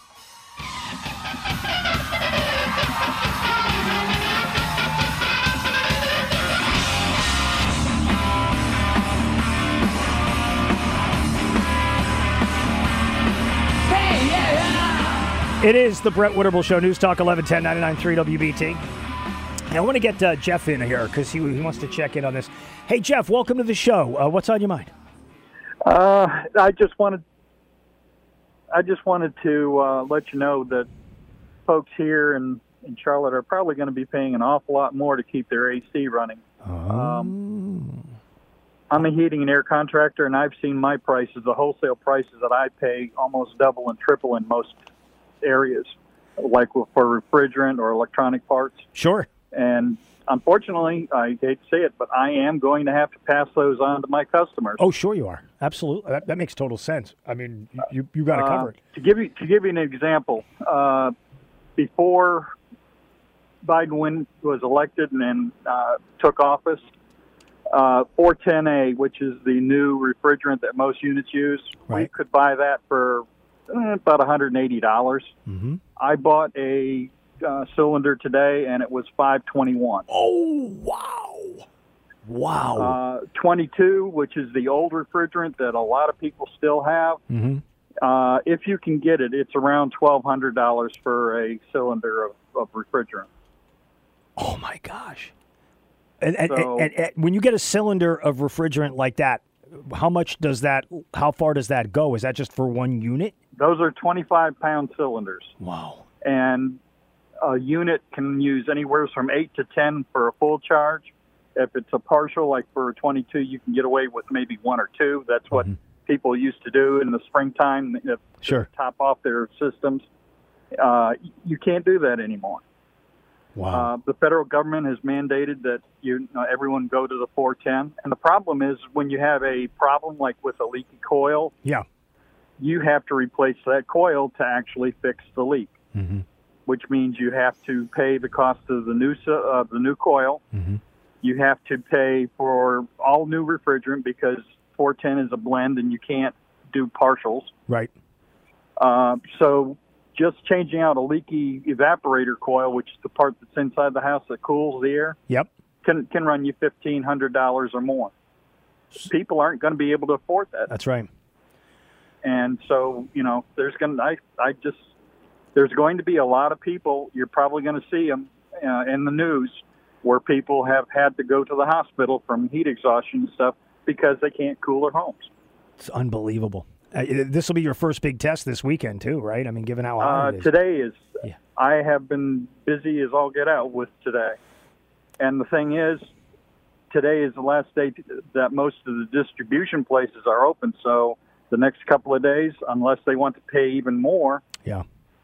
It is the Brett Winterble Show, News Talk eleven ten, ninety-nine point three W B T. And I want to get uh, Jeff in here because he, he wants to check in on this. Hey, Jeff, welcome to the show. Uh, what's on your mind? Uh, I just wanted, I just wanted to uh, let you know that folks here in, in Charlotte are probably going to be paying an awful lot more to keep their A C running. Oh. Um, I'm a heating and air contractor, and I've seen my prices, the wholesale prices that I pay, almost double and triple in most areas, like for refrigerant or electronic parts. Sure. And unfortunately, I hate to say it, but I am going to have to pass those on to my customers. Oh, sure you are. Absolutely. That, that makes total sense. I mean, you you got to cover it. Uh, to give you to give you an example, uh, before Biden was elected and then uh, took office, uh, four ten A, which is the new refrigerant that most units use, right. we could buy that for eh, about one hundred eighty dollars. Mm-hmm. I bought a uh, cylinder today, and it was five twenty-one. Oh, wow. Wow. Uh, twenty-two, which is the old refrigerant that a lot of people still have. Mm-hmm. Uh, if you can get it, it's around twelve hundred dollars for a cylinder of, of refrigerant. Oh, my gosh. And, and, So- and, and, and when you get a cylinder of refrigerant like that, how much does that, how far does that go? Is that just for one unit? Those are twenty-five pound cylinders. Wow. And a unit can use anywhere from eight to ten for a full charge. If it's a partial, like for a twenty-two, you can get away with maybe one or two. That's what Mhm. people used to do in the springtime if, Sure. to top off their systems. Uh, you can't do that anymore. Wow. Uh, the federal government has mandated that you uh, everyone go to the four ten. And the problem is when you have a problem like with a leaky coil, yeah. you have to replace that coil to actually fix the leak, Mm-hmm. which means you have to pay the cost of the new uh, of the new coil. Mm-hmm. You have to pay for all new refrigerant because four ten is a blend and you can't do partials. Right. Uh, so just changing out a leaky evaporator coil, which is the part that's inside the house that cools the air, Yep. can can run you fifteen hundred dollars or more. People aren't going to be able to afford that. That's right. And so, you know, there's going to, I, I just, there's going to be a lot of people, you're probably going to see them uh, in the news where people have had to go to the hospital from heat exhaustion and stuff because they can't cool their homes. It's unbelievable. Uh, this will be your first big test this weekend, too, right? I mean, given how hot Uh, it is. today is, Yeah. I have been busy as all get out with today. And the thing is, today is the last day that most of the distribution places are open. So the next couple of days, unless they want to pay even more Yeah.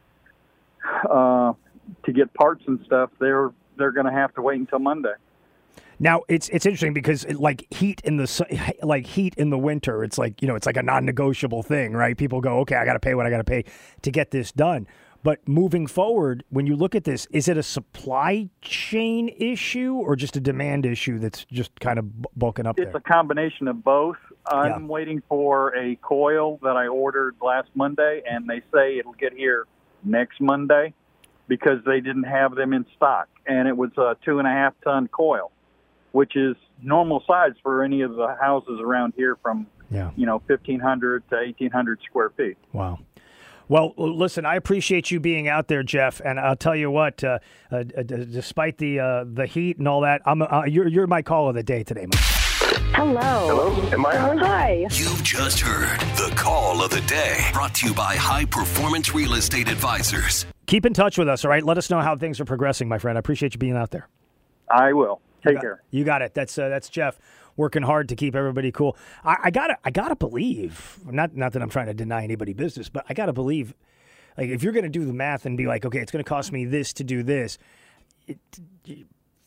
uh, to get parts and stuff, they're they're going to have to wait until Monday. Now it's it's interesting because it, like heat in the su- like heat in the winter, it's like you know it's like a non-negotiable thing, right? People go, okay, I got to pay what I got to pay to get this done. But moving forward, when you look at this, is it a supply chain issue or just a demand issue that's just kind of b- bulking up It's there? a combination of both. I'm Yeah. waiting for a coil that I ordered last Monday, and they say it'll get here next Monday because they didn't have them in stock. And it was a two and a half ton coil, which is normal size for any of the houses around here from, Yeah. you know, fifteen hundred to eighteen hundred square feet. Wow. Well, listen, I appreciate you being out there, Jeff, and I'll tell you what. Uh, uh, d- despite the uh, the heat and all that, I'm uh, you're you're my call of the day today, Mike. Hello. Hello, am I on? Hi. You've just heard the call of the day, brought to you by High Performance Real Estate Advisors. Keep in touch with us, all right? Let us know how things are progressing, my friend. I appreciate you being out there. I will. Take you got, care. You got it. That's uh, that's Jeff working hard to keep everybody cool. I, I gotta I gotta believe, not not that I'm trying to deny anybody business, but I gotta believe, like if you're gonna do the math and be like, okay, it's gonna cost me this to do this, it,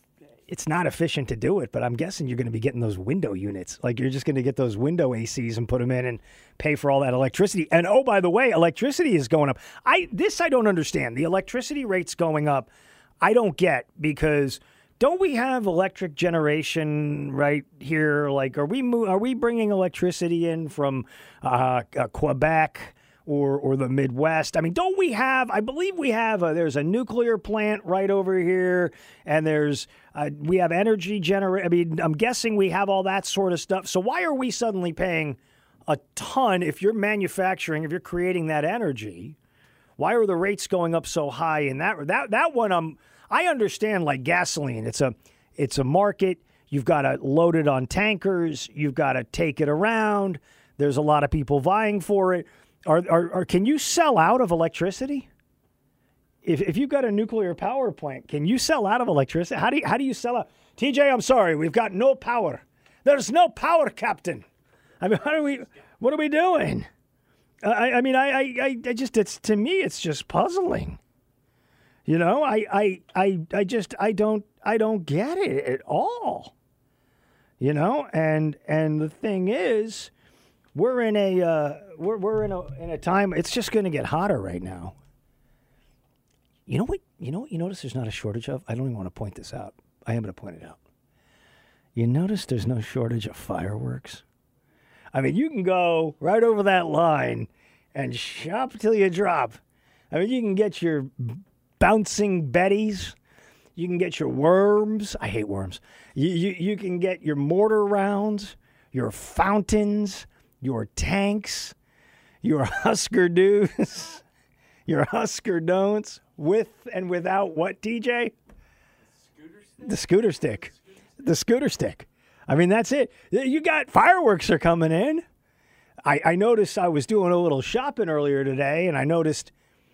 it's not efficient to do it, but I'm guessing you're going to be getting those window units. Like you're just going to get those window A Cs and put them in and pay for all that electricity. And oh, by the way, electricity is going up. I this I don't understand. The electricity rates going up, I don't get, because don't we have electric generation right here? Like, are we mo- are we bringing electricity in from uh, uh, Quebec? Or or the Midwest? I mean, don't we have, I believe we have, a, there's a nuclear plant right over here, and there's, uh, we have energy generation. I mean, I'm guessing we have all that sort of stuff. So why are we suddenly paying a ton if you're manufacturing, if you're creating that energy? Why are the rates going up so high in that? That that one, um, I understand, like gasoline. It's a, it's a market. You've got to load it on tankers. You've got to take it around. There's a lot of people vying for it. Are, are, are, can you sell out of electricity? If if you've got a nuclear power plant, can you sell out of electricity? How do you, how do you sell out? T J, I'm sorry, we've got no power. There's no power, Captain. I mean, how do we? What are we doing? I, I mean, I, I, I just it's to me, it's just puzzling. You know, I, I, I, I just I don't I don't get it at all. You know, and and the thing is, we're in a uh, we're we're in a in a time. It's just going to get hotter right now. You know what? You know what you notice there's not a shortage of? I don't even want to point this out. I am going to point it out. You notice there's no shortage of fireworks? I mean, you can go right over that line and shop till you drop. I mean, you can get your bouncing Bettys. You can get your worms. I hate worms. You, you, you can get your mortar rounds, your fountains, your tanks, your Husker do's, your Husker don'ts, with and without what, D J? The scooter stick. The scooter stick. I mean, that's it. You got fireworks are coming in. I, I noticed I was doing a little shopping earlier today, and I noticed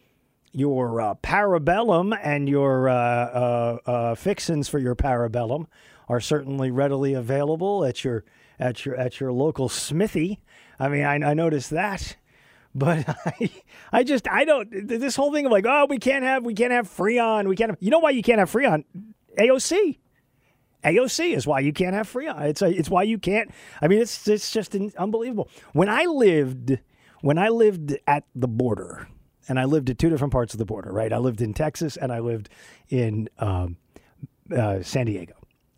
your uh, Parabellum and your uh, uh, uh, fixins for your Parabellum are certainly readily available at your at your at your local smithy. I mean, I, I noticed that, but I, I just I don't. This whole thing of like, oh, we can't have we can't have Freon. We can't. Have, you know why you can't have Freon? A O C. A O C is why you can't have Freon. It's a, it's why you can't. I mean, it's it's just unbelievable. When I lived when I lived at the border, and I lived at two different parts of the border, right? I lived in Texas and I lived in um, uh, San Diego.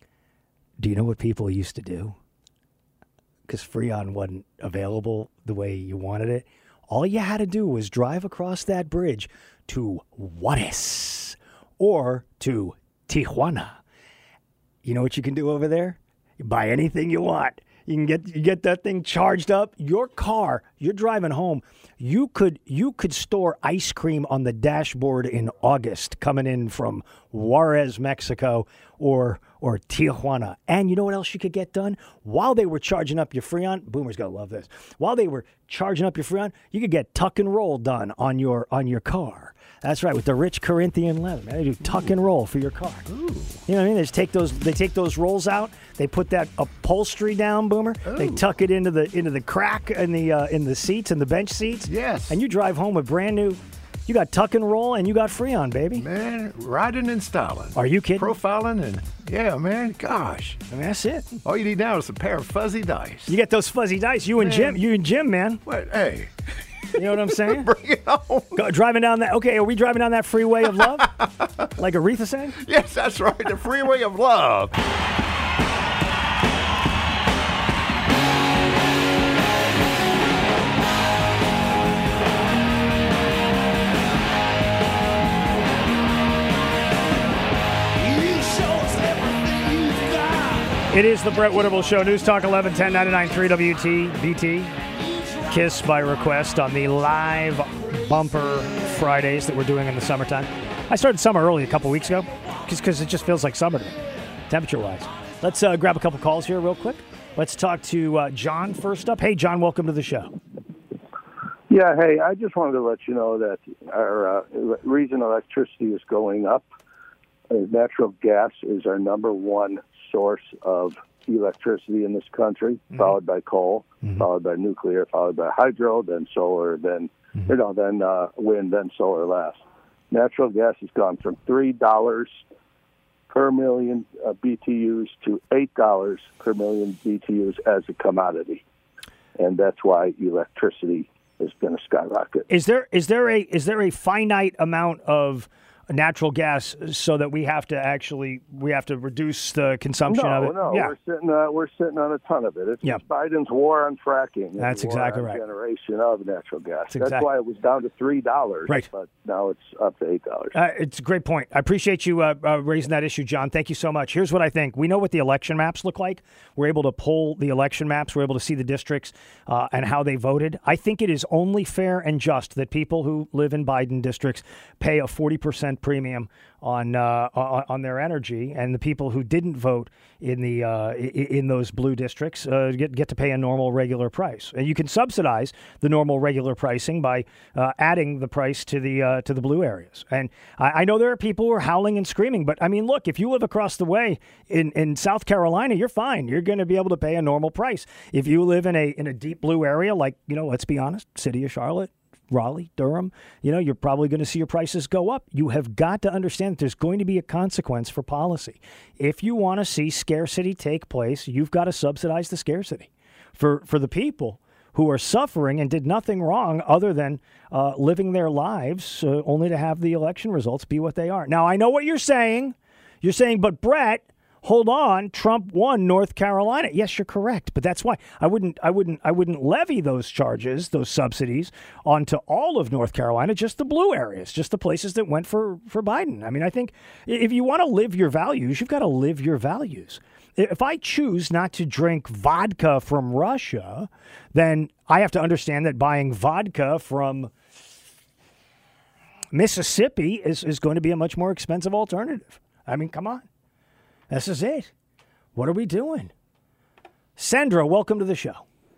Do you know what people used to do? Because Freon wasn't available the way you wanted it. All you had to do was drive across that bridge to Juarez or to Tijuana. You know what you can do over there? You buy anything you want. You can get you get that thing charged up. Your car, you're driving home. You could you could store ice cream on the dashboard in August coming in from Juarez, Mexico, or or Tijuana. And you know what else you could get done? While they were charging up your Freon, Boomer's gonna love this. While they were charging up your Freon, you could get tuck and roll done on your on your car. That's right, with the rich Corinthian leather. Man, they do tuck and roll for your car. Ooh. You know what I mean? They just take those. They take those rolls out. They put that upholstery down, Boomer. Ooh. They tuck it into the into the crack in the uh, in the seats and the bench seats. Yes. And you drive home with brand new. You got tuck and roll, and you got Freon, baby. Man, riding and styling. Are you kidding? Profiling and yeah, man. Gosh. I mean, that's it. All you need now is a pair of fuzzy dice. You get those fuzzy dice. You and man. Jim. You and Jim, man. What? Hey. You know what I'm saying? Bring it on. Go, driving down that. Okay, are we driving down that freeway of love? Like Aretha sang? Yes, that's right. The freeway of love. It is the Brett Winterble Show. News Talk eleven ten ninety-nine point three W T B T. Kiss by request on the live bumper Fridays that we're doing in the summertime. I started summer early a couple weeks ago just because it just feels like summer to me, temperature-wise. Let's uh, grab a couple calls here real quick. Let's talk to uh, John first up. Hey, John, welcome to the show. Yeah, hey, I just wanted to let you know that our uh, reason electricity is going up, uh, natural gas is our number one source of electricity in this country, mm-hmm. followed by coal, mm-hmm. followed by nuclear, followed by hydro, then solar, then mm-hmm. you know, then uh, wind, then solar last. Natural gas has gone from three dollars per million uh, B T Us to eight dollars per million B T Us as a commodity. And that's why electricity is going to skyrocket. Is there is there a is there a finite amount of natural gas so that we have to actually we have to reduce the consumption no, of it? No, yeah. we're sitting uh, we're sitting on a ton of it. It's yeah. Biden's war on fracking. It's That's war exactly on right. Generation of natural gas. That's, That's exactly. why it was down to three dollars. Right. But now it's up to eight dollars. Uh, it's a great point. I appreciate you uh, uh, raising that issue, John. Thank you so much. Here's what I think. We know what the election maps look like. We're able to pull the election maps. We're able to see the districts uh, and how they voted. I think it is only fair and just that people who live in Biden districts pay a forty percent premium on uh, on their energy, and the people who didn't vote in the uh, in those blue districts uh, get get to pay a normal regular price. And you can subsidize the normal regular pricing by uh, adding the price to the uh, to the blue areas. And I, I know there are people who are howling and screaming, but I mean, look, if you live across the way in, in South Carolina, you're fine. You're going to be able to pay a normal price. If you live in a in a deep blue area, like, you know, let's be honest, city of Charlotte, Raleigh, Durham, you know, you're probably going to see your prices go up. You have got to understand that there's going to be a consequence for policy. If you want to see scarcity take place, you've got to subsidize the scarcity. For for the people who are suffering and did nothing wrong other than uh, living their lives uh, only to have the election results be what they are. Now, I know what you're saying. You're saying, but Brett, hold on, Trump won North Carolina. Yes, you're correct, but that's why I wouldn't, I wouldn't, I wouldn't levy those charges, those subsidies, onto all of North Carolina, just the blue areas, just the places that went for for Biden. I mean, I think if you want to live your values, you've got to live your values. If I choose not to drink vodka from Russia, then I have to understand that buying vodka from Mississippi is, is going to be a much more expensive alternative. I mean, come on. This is it. What are we doing? Sandra, welcome to the show.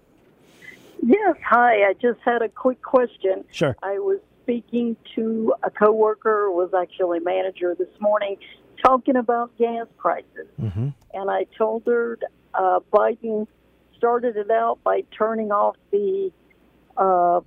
Yes, hi. I just had a quick question. Sure. I was speaking to a coworker, was actually manager this morning, talking about gas prices. Mm-hmm. And I told her uh, Biden started it out by turning off the uh,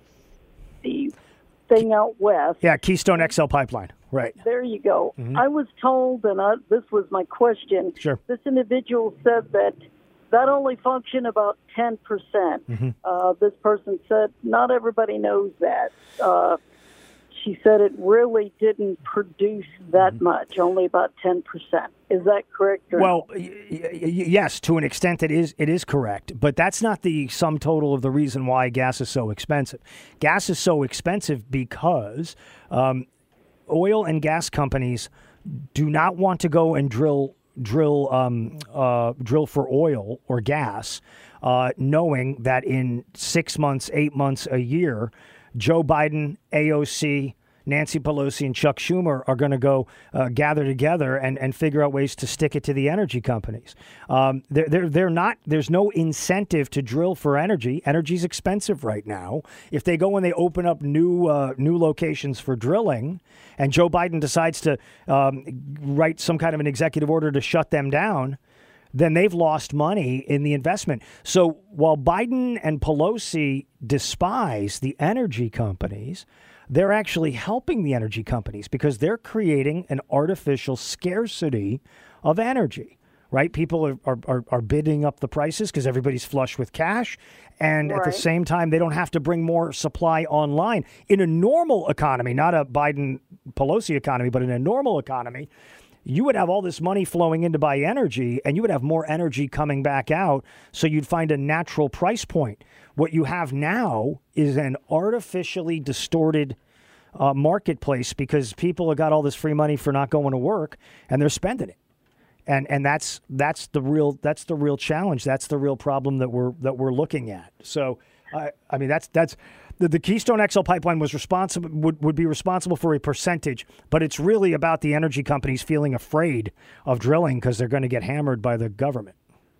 the thing out west. Yeah, Keystone X L pipeline. Right. There you go. Mm-hmm. I was told, and I, this was my question, sure. This individual said that that only functioned about ten percent. Mm-hmm. Uh, this person said not everybody knows that. Uh, she said it really didn't produce that mm-hmm. much, only about ten percent. Is that correct? Or well, y- y- yes, to an extent it is it is correct, but that's not the sum total of the reason why gas is so expensive. Gas is so expensive because um, oil and gas companies do not want to go and drill drill um, uh, drill for oil or gas, uh, knowing that in six months, eight months, a year, Joe Biden, A O C, Nancy Pelosi, and Chuck Schumer are going to go uh, gather together and, and figure out ways to stick it to the energy companies. Um, they're, they're, they're not, there's no incentive to drill for energy. Energy's expensive right now. If they go and they open up new uh, new locations for drilling and Joe Biden decides to um, write some kind of an executive order to shut them down, then they've lost money in the investment. So while Biden and Pelosi despise the energy companies, they're actually helping the energy companies because they're creating an artificial scarcity of energy, right? People are, are, are bidding up the prices because everybody's flush with cash. And right. at the same time, they don't have to bring more supply online. In a normal economy, not a Biden-Pelosi economy, but in a normal economy, you would have all this money flowing in to buy energy, and you would have more energy coming back out, so you'd find a natural price point. What you have now is an artificially distorted uh, marketplace because people have got all this free money for not going to work, and they're spending it. And and that's that's the real that's the real challenge. That's the real problem that we're that we're looking at. So, I I mean that's that's. The, the Keystone X L pipeline was responsible would, would be responsible for a percentage, but it's really about the energy companies feeling afraid of drilling because they're going to get hammered by the government.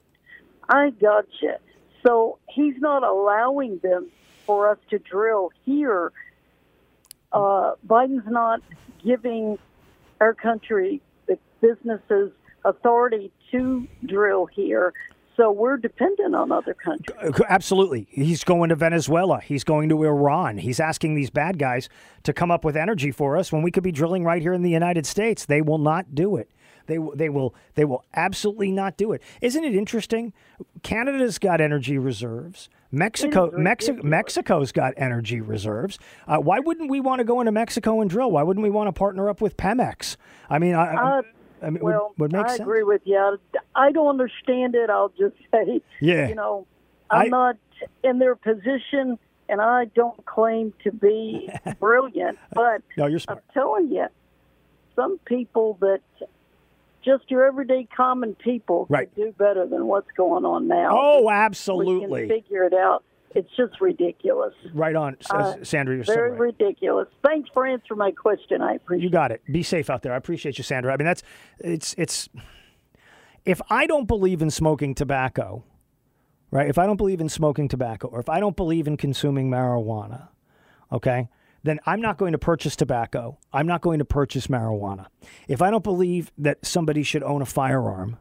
I gotcha. So he's not allowing them for us to drill here. Uh, Biden's not giving our country, the businesses, authority to drill here. So we're dependent on other countries. Absolutely. He's going to Venezuela. He's going to Iran. He's asking these bad guys to come up with energy for us when we could be drilling right here in the United States. They will not do it. They they will they will absolutely not do it. Isn't it interesting? Canada's got energy reserves. Mexico Mexico Mexico's got energy reserves. Uh, why wouldn't we want to go into Mexico and drill? Why wouldn't we want to partner up with Pemex? I mean, I, Uh, I mean, well, would, would make I sense. agree with you. I don't understand it. I'll just say, Yeah. you know, I'm I- not in their position, and I don't claim to be brilliant, but No, you're smart. I'm telling you, some people that just your everyday common people Right. could do better than what's going on now. Oh, We absolutely. can figure it out. It's just ridiculous. Right on, S- Uh, Sandra. You're so Very right. ridiculous. Thanks for answering my question. I appreciate You got it. Be safe out there. I appreciate you, Sandra. I mean, that's it's it's. If I don't believe in smoking tobacco, right? If I don't believe in smoking tobacco, or if I don't believe in consuming marijuana, okay, then I'm not going to purchase tobacco. I'm not going to purchase marijuana. If I don't believe that somebody should own a firearm,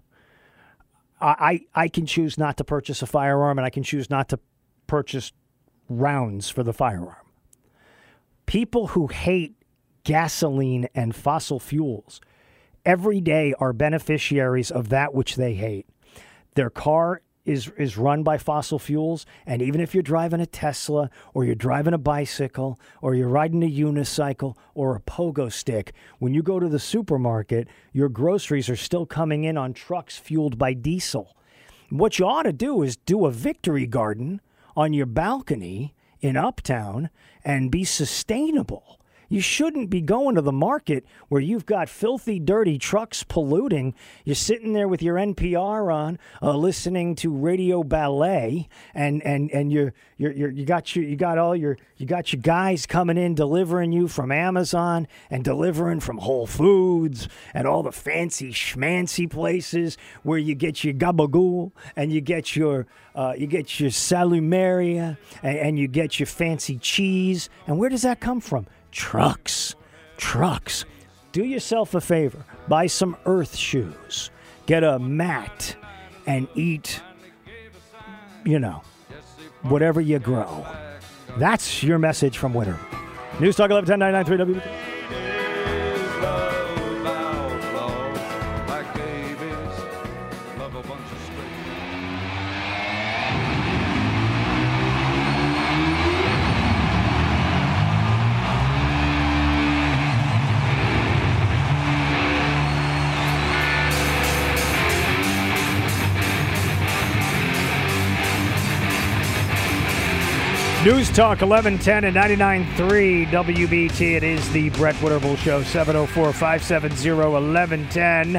I I, I can choose not to purchase a firearm, and I can choose not to purchase rounds for the firearm. People who hate gasoline and fossil fuels every day are beneficiaries of that which they hate. Their car is is run by fossil fuels, and even if you're driving a Tesla or you're driving a bicycle or you're riding a unicycle or a pogo stick, when you go to the supermarket, your groceries are still coming in on trucks fueled by diesel. What you ought to do is do a victory garden on your balcony in Uptown and be sustainable. You shouldn't be going to the market where you've got filthy, dirty trucks polluting. You're sitting there with your N P R on, uh, listening to Radio Ballet, and and and you're you're, you're you got your you got all your you got your guys coming in delivering you from Amazon and delivering from Whole Foods and all the fancy schmancy places where you get your gabagool and you get your uh, you get your salumeria and, and you get your fancy cheese. And where does that come from? Trucks, trucks. Do yourself a favor. Buy some Earth shoes. Get a mat and eat, you know, whatever you grow. That's your message from Winter. News Talk eleven ten ninety-nine point three W B T. News Talk eleven ten and ninety-nine point three W B T. It is the Brett Winterble Show, seven oh four, five seven oh, eleven ten.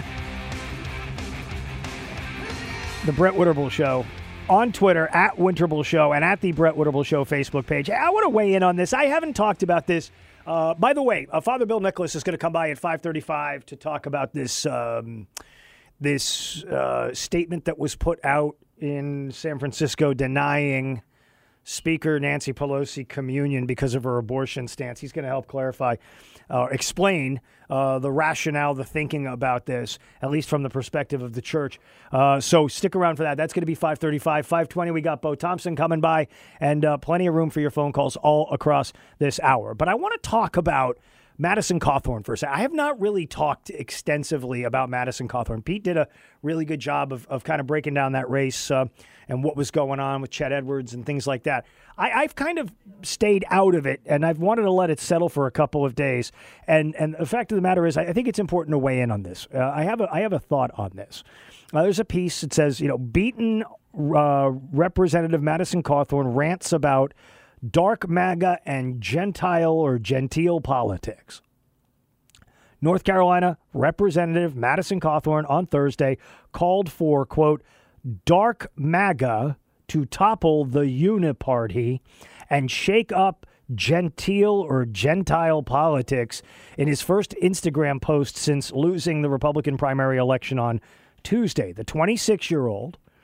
The Brett Winterble Show on Twitter, at Winterble Show, and at the Brett Winterble Show Facebook page. I want to weigh in on this. I haven't talked about this. Uh, by the way, uh, Father Bill Nicholas is going to come by at five thirty-five to talk about this, um, this uh, statement that was put out in San Francisco denying Speaker Nancy Pelosi communion because of her abortion stance. He's going to help clarify, uh, explain uh, the rationale, the thinking about this, at least from the perspective of the church. Uh, so stick around for that. That's going to be five thirty-five. five twenty, we got Bo Thompson coming by, and uh, plenty of room for your phone calls all across this hour. But I want to talk about Madison Cawthorn for a second. I have not really talked extensively about Madison Cawthorn. Pete did a really good job of, of kind of breaking down that race uh, and what was going on with Chet Edwards and things like that. I, I've kind of stayed out of it, and I've wanted to let it settle for a couple of days. And and the fact of the matter is, I, I think it's important to weigh in on this. Uh, I have a I have a thought on this. Uh, there's a piece that says, you know, beaten uh, Representative Madison Cawthorn rants about dark MAGA and Gentile or genteel politics. North Carolina Representative Madison Cawthorn on Thursday called for, quote, dark MAGA to topple the Uniparty and shake up genteel or Gentile politics in his first Instagram post since losing the Republican primary election on Tuesday. The twenty-six-year-old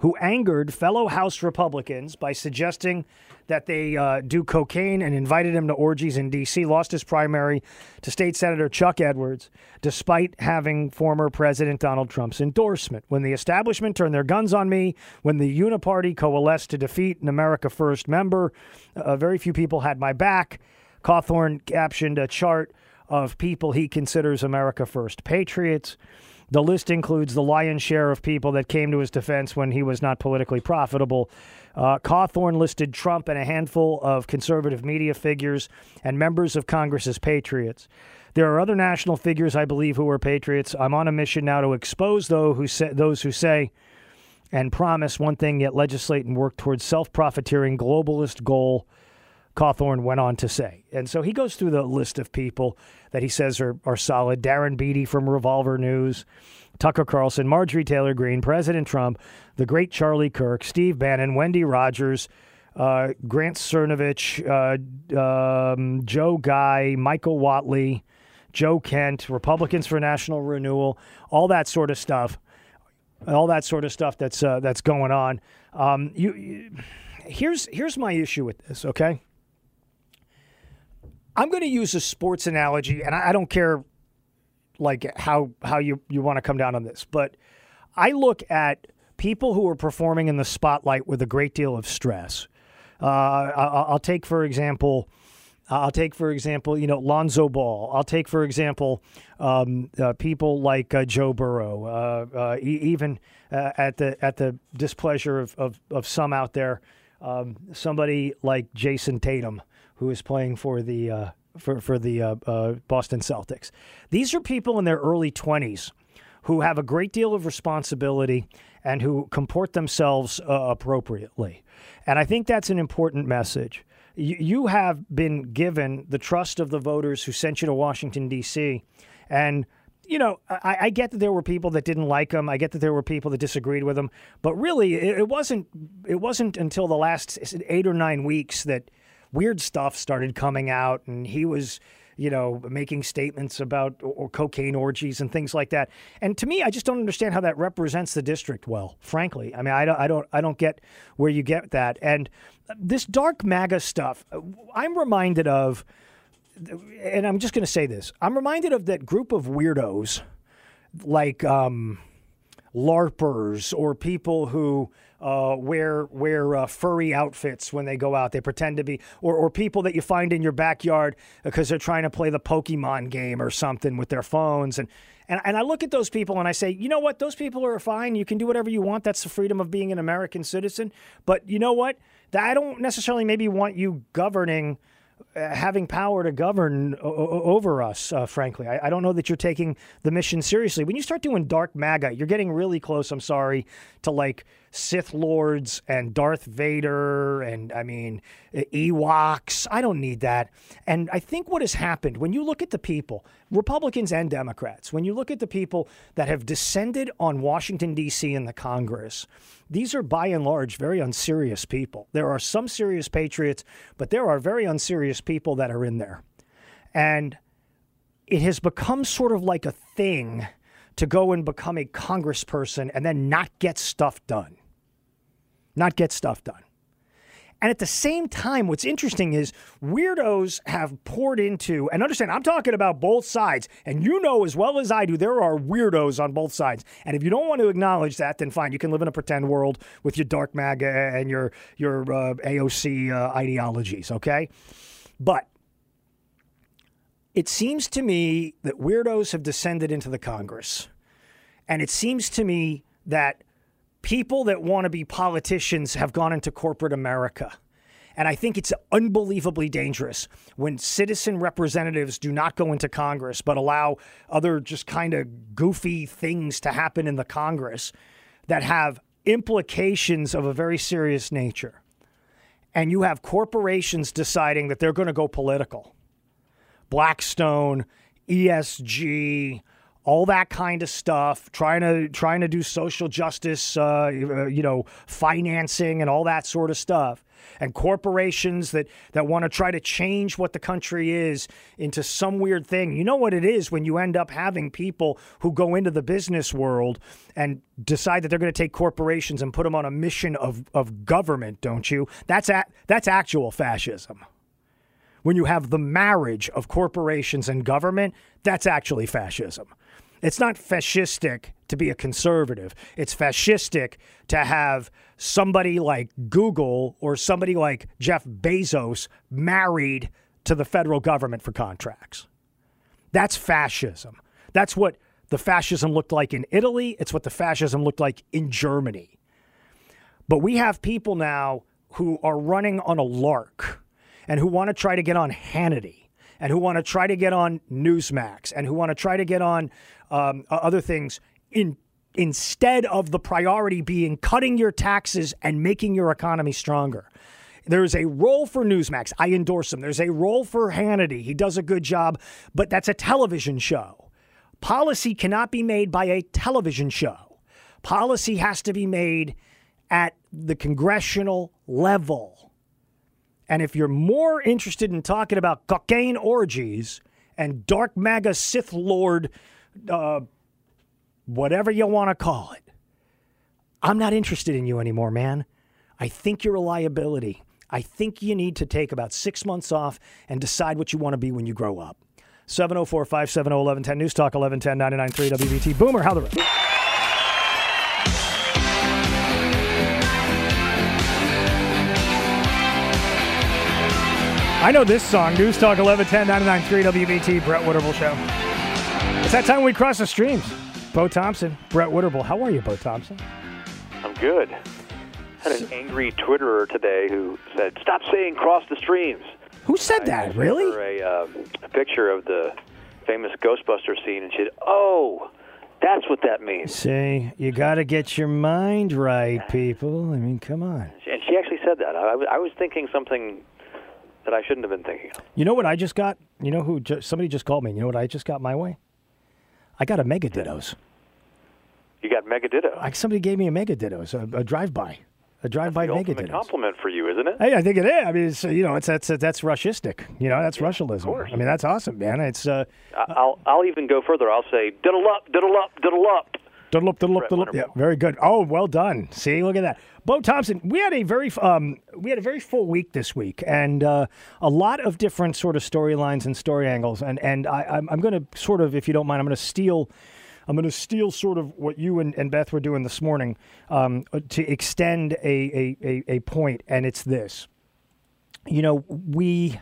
who angered fellow House Republicans by suggesting that they uh, do cocaine and invited him to orgies in D C, lost his primary to State Senator Chuck Edwards, despite having former President Donald Trump's endorsement. When the establishment turned their guns on me, when the Uniparty coalesced to defeat an America First member, uh, very few people had my back. Cawthorn captioned a chart of people he considers America First patriots. The list includes the lion's share of people that came to his defense when he was not politically profitable. Uh, Cawthorn listed Trump and a handful of conservative media figures and members of Congress as patriots. There are other national figures, I believe, who are patriots. I'm on a mission now to expose those who say, those who say and promise one thing, yet legislate and work towards self-profiteering globalist goal, Cawthorn went on to say. And so he goes through the list of people that he says are, are solid. Darren Beattie from Revolver News, Tucker Carlson, Marjorie Taylor Greene, President Trump, the great Charlie Kirk, Steve Bannon, Wendy Rogers, uh, Grant Cernovich, uh, um, Joe Guy, Michael Watley, Joe Kent, Republicans for National Renewal, all that sort of stuff. All that sort of stuff that's uh, that's going on. Um, you, you, here's here's my issue with this, okay? I'm going to use a sports analogy, and I, I don't care like how how you, you want to come down on this, but I look at people who are performing in the spotlight with a great deal of stress. Uh, I'll, I'll take, for example, I'll take, for example, you know, Lonzo Ball. I'll take, for example, um, uh, people like uh, Joe Burrow, uh, uh, e- even uh, at the at the displeasure of, of, of some out there, um, somebody like Jason Tatum, who is playing for the uh, for for the uh, uh, Boston Celtics. These are people in their early twenties who have a great deal of responsibility and who comport themselves uh, appropriately. And I think that's an important message. You, you have been given the trust of the voters who sent you to Washington, D C, and you know, I, I get that there were people that didn't like him. I get that there were people that disagreed with him. But really, it, it wasn't. It wasn't until the last eight or nine weeks that weird stuff started coming out, and he was, you know, making statements about or cocaine orgies and things like that. And to me, I just don't understand how that represents the district well, frankly. I mean, I don't, I don't, I don't get where you get that. And this dark MAGA stuff, I'm reminded of, and I'm just going to say this, I'm reminded of that group of weirdos like um, LARPers or people who Uh, wear wear uh, furry outfits when they go out. They pretend to be, or, or people that you find in your backyard because they're trying to play the Pokemon game or something with their phones. And, and and I look at those people and I say, you know what? Those people are fine. You can do whatever you want. That's the freedom of being an American citizen. But you know what? I don't necessarily maybe want you governing, uh, having power to govern o- o- over us, uh, frankly. I, I don't know that you're taking the mission seriously. When you start doing dark MAGA, you're getting really close, I'm sorry, to like Sith Lords and Darth Vader and, I mean, Ewoks. I don't need that. And I think what has happened, when you look at the people, Republicans and Democrats, when you look at the people that have descended on Washington, D C and the Congress, these are by and large very unserious people. There are some serious patriots, but there are very unserious people that are in there. And it has become sort of like a thing to go and become a congressperson and then not get stuff done. Not get stuff done. And at the same time, what's interesting is weirdos have poured into, and understand, I'm talking about both sides, and you know as well as I do, there are weirdos on both sides. And if you don't want to acknowledge that, then fine, you can live in a pretend world with your dark MAGA and your, your uh, A O C uh, ideologies, okay? But it seems to me that weirdos have descended into the Congress. And it seems to me that people that want to be politicians have gone into corporate America. And I think it's unbelievably dangerous when citizen representatives do not go into Congress, but allow other just kind of goofy things to happen in the Congress that have implications of a very serious nature. And you have corporations deciding that they're going to go political. Blackstone, E S G, all that kind of stuff, trying to trying to do social justice, uh, you know, financing and all that sort of stuff. and corporations that, that want to try to change what the country is into some weird thing. You know what it is when you end up having people who go into the business world and decide that they're going to take corporations and put them on a mission of, of government, don't you? That's a, that's actual fascism. When you have the marriage of corporations and government, that's actually fascism. It's not fascistic to be a conservative. It's fascistic to have somebody like Google or somebody like Jeff Bezos married to the federal government for contracts. That's fascism. That's what the fascism looked like in Italy. It's what the fascism looked like in Germany. But we have people now who are running on a lark and who want to try to get on Hannity and who want to try to get on Newsmax and who want to try to get on um, other things in instead of the priority being cutting your taxes and making your economy stronger. There's a role for Newsmax. I endorse him. There's a role for Hannity. He does a good job, but that's a television show. Policy cannot be made by a television show. Policy has to be made at the congressional level. And if you're more interested in talking about cocaine orgies and dark MAGA Sith Lord, uh, whatever you want to call it, I'm not interested in you anymore, man. I think you're a liability. I think you need to take about six months off and decide what you want to be when you grow up. seven oh four, five seven oh, eleven ten, News Talk eleven ten, ninety-nine point three W B T. Boomer, how the rest? I know this song, News Talk eleven ten, ninety-nine point three W B T, Brett Witterbull Show. It's that time we cross the streams. Bo Thompson, Brett Witterbull. How are you, Bo Thompson? I'm good. I had an angry Twitterer today who said, "Stop saying cross the streams." Who said I that, sent really? her A, uh, a picture of the famous Ghostbuster scene, and she said, "Oh, that's what that means." See, you got to get your mind right, people. I mean, come on. And she actually said that. I, I was thinking something that I shouldn't have been thinking of. You know what I just got? You know who? Ju- somebody just called me. You know what I just got my way? I got a Mega Dittos. You got Mega Ditto. Like somebody gave me a Mega Dittos, a, a drive-by, a drive-by That's the Mega ultimate Dittos. compliment for you, isn't it? Hey, I think it is. I mean, it's, you know, it's that's that's Russiistic. You know, that's Russialism. I mean, that's awesome, man. It's uh, I- I'll I'll even go further. I'll say diddle up, diddle up, diddle up. diddle up, diddle up, diddle up. Yeah, very good. Oh, well done. See, look at that. Bo Thompson, we had a very um, we had a very full week this week, and uh, a lot of different sort of storylines and story angles. And and I, I'm I'm going to sort of, if you don't mind, I'm going to steal. I'm going to steal sort of what you and, and Beth were doing this morning um, to extend a, a, a, a point, and it's this. You know, we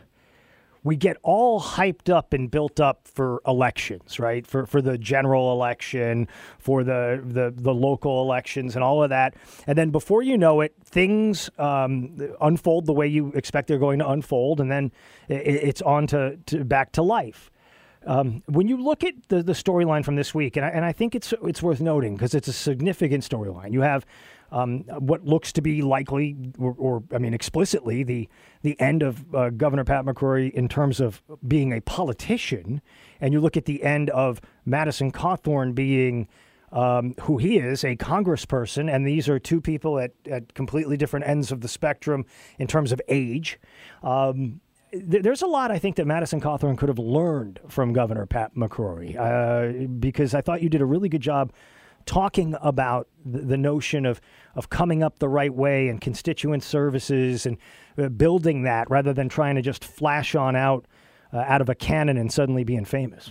we get all hyped up and built up for elections, right? For for the general election, for the, the, the local elections and all of that. And then before you know it, things um, unfold the way you expect they're going to unfold, and then it, it's on to, to back to life. Um, when you look at the, the storyline from this week, and I, and I think it's it's worth noting because it's a significant storyline. You have um, what looks to be likely, or, or I mean explicitly, the the end of uh, Governor Pat McCrory in terms of being a politician, and you look at the end of Madison Cawthorn being um, who he is, a congressperson, and these are two people at, at completely different ends of the spectrum in terms of age. Um, There's a lot, I think, that Madison Cawthorn could have learned from Governor Pat McCrory, uh, because I thought you did a really good job talking about the, the notion of, of coming up the right way and constituent services and uh, building that rather than trying to just flash on out uh, out of a cannon and suddenly being famous.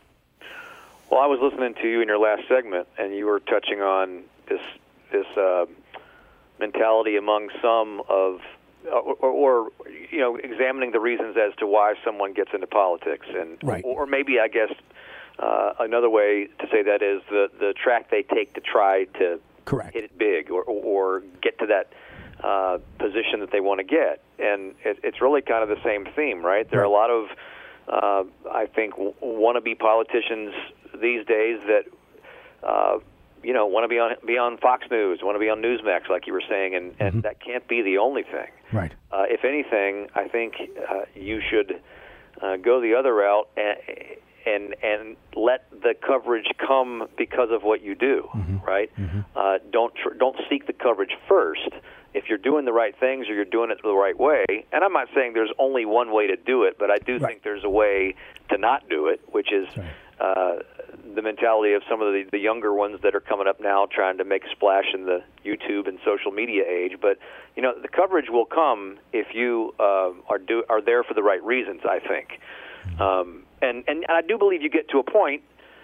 Well, I was listening to you in your last segment, and you were touching on this this uh, mentality among some of Or, or, or, you know, examining the reasons as to why someone gets into politics, and right. or, or maybe I guess uh, another way to say that is the the track they take to try to Correct. hit it big, or, or, or get to that uh, position that they want to get, and it, it's really kind of the same theme, right? There right. are a lot of, uh, I think, w- wannabe politicians these days that. Uh, you know, want to be on be on Fox News, want to be on Newsmax, like you were saying, and, and mm-hmm. that can't be the only thing. Right. Uh, if anything, I think uh, you should uh, go the other route and, and and let the coverage come because of what you do, mm-hmm. right? Mm-hmm. Uh, don't tr- don't seek the coverage first. If you're doing the right things or you're doing it the right way, and I'm not saying there's only one way to do it, but I do right. think there's a way to not do it, which is right. uh, the mentality of some of the, the younger ones that are coming up now trying to make a splash in the YouTube and social media age. But, you know, the coverage will come if you uh, are do, are there for the right reasons, I think. Um, and, and I do believe you get to a point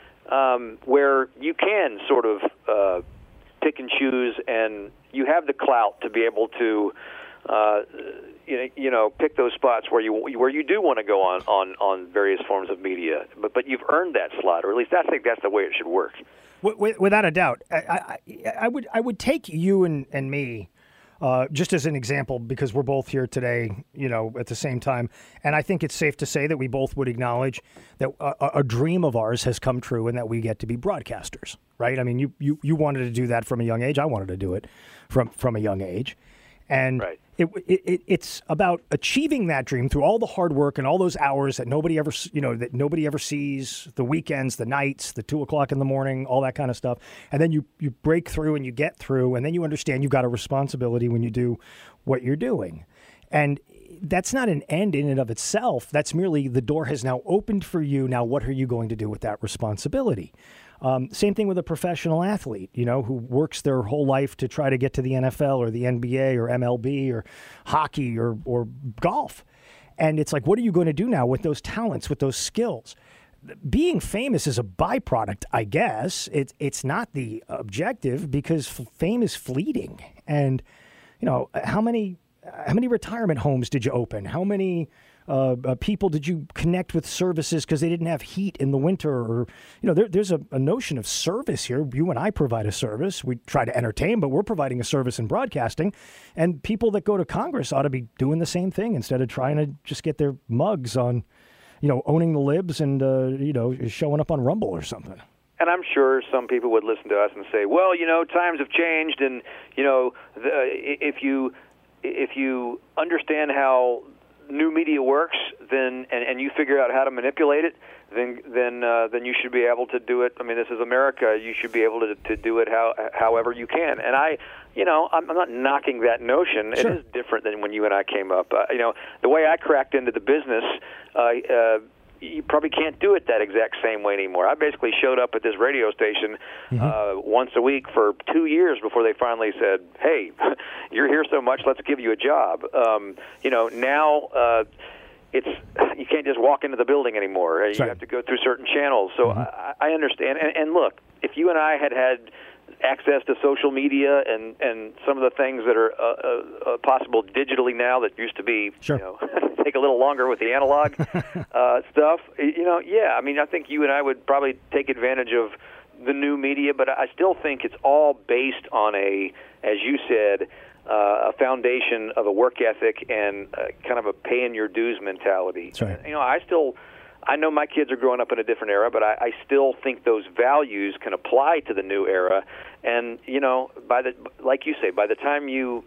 um, where you can sort of uh, pick and choose, and you have the clout to be able to, uh, you know, you know, pick those spots where you where you do want to go on, on, on various forms of media. But but you've earned that slot, or at least I think that's the way it should work. Without a doubt, I, I, I would I would take you and, and me uh, just as an example, because we're both here today, you know, at the same time, and I think it's safe to say that we both would acknowledge that a, a dream of ours has come true, and that we get to be broadcasters, right? I mean, you, you, you wanted to do that from a young age. I wanted to do it from from a young age, and right. it, it it's about achieving that dream through all the hard work and all those hours that nobody ever, you know, that nobody ever sees, the weekends, the nights, the two o'clock in the morning, all that kind of stuff. And then you, you break through and you get through, and then you understand you've got a responsibility when you do what you're doing. And that's not an end in and of itself. That's merely the door has now opened for you. Now, what are you going to do with that responsibility? Um, same thing with a professional athlete, you know, who works their whole life to try to get to the N F L or the N B A or M L B or hockey or, or golf. And it's like, what are you going to do now with those talents, with those skills? Being famous is a byproduct, I guess. It's it's not the objective, because fame is fleeting. And, you know, how many how many retirement homes did you open? How many Uh, uh, people did you connect with services because they didn't have heat in the winter? Or, you know, there, there's a, a notion of service here. You and I provide a service. We try to entertain, but we're providing a service in broadcasting. And people that go to Congress ought to be doing the same thing instead of trying to just get their mugs on, you know, owning the libs and, uh, you know, showing up on Rumble or something. And I'm sure some people would listen to us and say, well, you know, times have changed. And, you know, the, if you if you understand how new media works, then and, and you figure out how to manipulate it, then then uh, then you should be able to do it. I mean, this is America. You should be able to to do it how however you can. And I, you know, I'm, I'm not knocking that notion. Sure. It is different than when you and I came up. Uh, you know, the way I cracked into the business, uh, uh, you probably can't do it that exact same way anymore. I basically showed up at this radio station mm-hmm. uh, once a week for two years before they finally said, hey, you're here so much, let's give you a job. Um, you know, now uh, it's you can't just walk into the building anymore. You right. have to go through certain channels. So mm-hmm. I, I understand. And, and look, if you and I had had access to social media and, and some of the things that are uh, uh, possible digitally now that used to be, sure. you know, take a little longer with the analog uh, stuff, you know, yeah, I mean, I think you and I would probably take advantage of the new media, but I still think it's all based on a, as you said, uh, a foundation of a work ethic and uh, kind of a paying your dues mentality. That's right. You know, I still... I know my kids are growing up in a different era, but I, I still think those values can apply to the new era. And you know, by the like you say, by the time you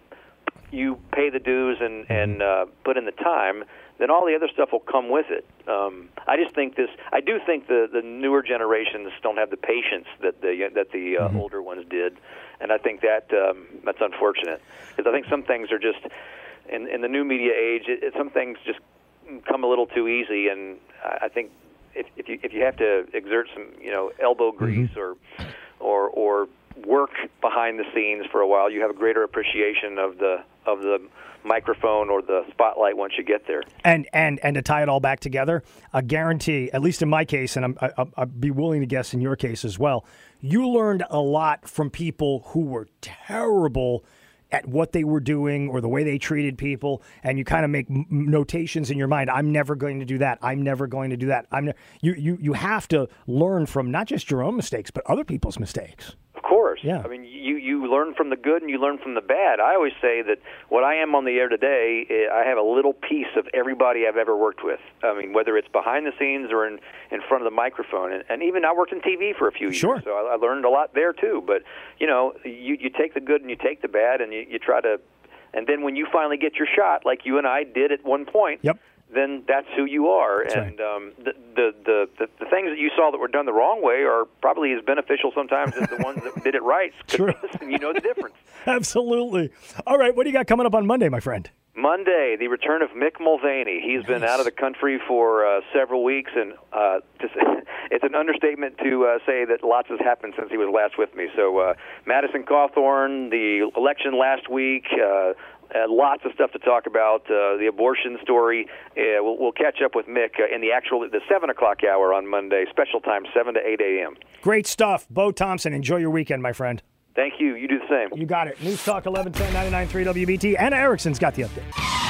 you pay the dues and and uh, put in the time, then all the other stuff will come with it. Um, I just think this. I do think the the newer generations don't have the patience that the that the uh, mm-hmm. older ones did, and I think that um, that's unfortunate, because I think some things are just in in the new media age. It, it, some things just come a little too easy, and I think if, if you if you have to exert some you know elbow grease mm-hmm. or or or work behind the scenes for a while, you have a greater appreciation of the of the microphone or the spotlight once you get there. And and and to tie it all back together, I guarantee, at least in my case, and I'm, I, I'd be willing to guess in your case as well, you learned a lot from people who were terrible at what they were doing or the way they treated people, and you kind of make m- notations in your mind. I'm never going to do that. I'm never going to do that. I'm ne- you, you you have to learn from not just your own mistakes, but other people's mistakes. Of course. Yeah. I mean, you, you learn from the good and you learn from the bad. I always say that what I am on the air today, I have a little piece of everybody I've ever worked with. I mean, whether it's behind the scenes or in, in front of the microphone. And, and even I worked in T V for a few years, sure. so I, I learned a lot there too. But, you know, you, you take the good and you take the bad, and you, you try to, and then when you finally get your shot, like you and I did at one point, yep. then that's who you are. That's and um, the, the, the, the, the things that you saw that were done the wrong way are probably as beneficial sometimes as the ones that did it right. True. Listen, you know the difference. Absolutely. All right, what do you got coming up on Monday, my friend? Monday, the return of Mick Mulvaney. He's been out of the country for uh, several weeks, and uh, just, it's an understatement to uh, say that lots has happened since he was last with me. So uh, Madison Cawthorn, the election last week, uh, uh, lots of stuff to talk about, uh, the abortion story. Uh, we'll, we'll catch up with Mick uh, in the actual the seven o'clock hour on Monday, special time, seven to eight a.m. Great stuff. Bo Thompson, enjoy your weekend, my friend. Thank you. You do the same. You got it. News Talk eleven ten, ninety-nine point three W B T. Anna Erickson's got the update.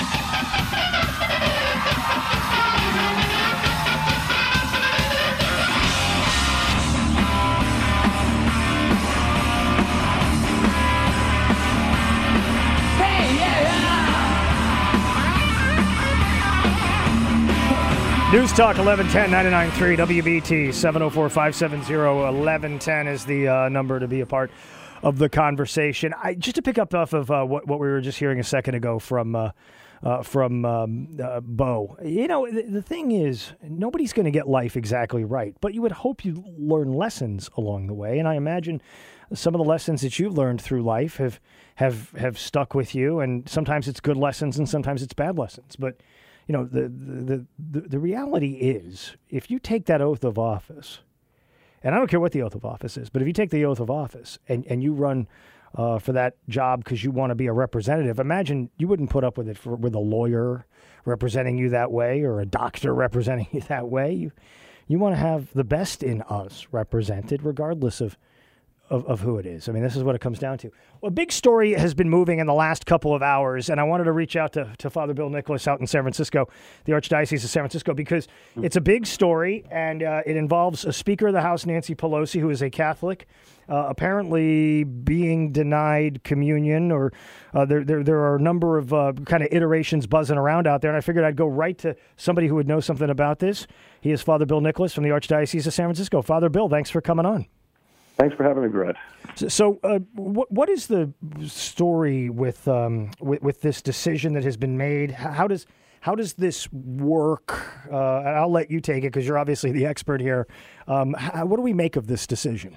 News Talk eleven ten, ninety-nine point three W B T. seven oh four, five seven oh, eleven ten is the uh, number to be a part of the conversation. I, just to pick up off of uh, what, what we were just hearing a second ago from uh, uh, from um, uh, Bo. You know, the, the thing is, nobody's going to get life exactly right, but you would hope you learn lessons along the way. And I imagine some of the lessons that you've learned through life have have have stuck with you. And sometimes it's good lessons, and sometimes it's bad lessons. But you know, the the the, the reality is, if you take that oath of office. And I don't care what the oath of office is, but if you take the oath of office and, and you run uh, for that job because you want to be a representative, imagine you wouldn't put up with it for, with a lawyer representing you that way or a doctor representing you that way. You you want to have the best in us represented regardless of, of, of who it is. I mean, this is what it comes down to. Well, a big story has been moving in the last couple of hours, and I wanted to reach out to, to Father Bill Nicholas out in San Francisco, the Archdiocese of San Francisco, because it's a big story, and uh, it involves a Speaker of the House, Nancy Pelosi, who is a Catholic, uh, apparently being denied communion, or uh, there, there there are a number of uh, kind of iterations buzzing around out there, and I figured I'd go right to somebody who would know something about this. He is Father Bill Nicholas from the Archdiocese of San Francisco. Father Bill, thanks for coming on. Thanks for having me, Brett. So, so uh, what what is the story with, um, with with this decision that has been made? How does how does this work? Uh, and I'll let you take it because you're obviously the expert here. Um, how, what do we make of this decision?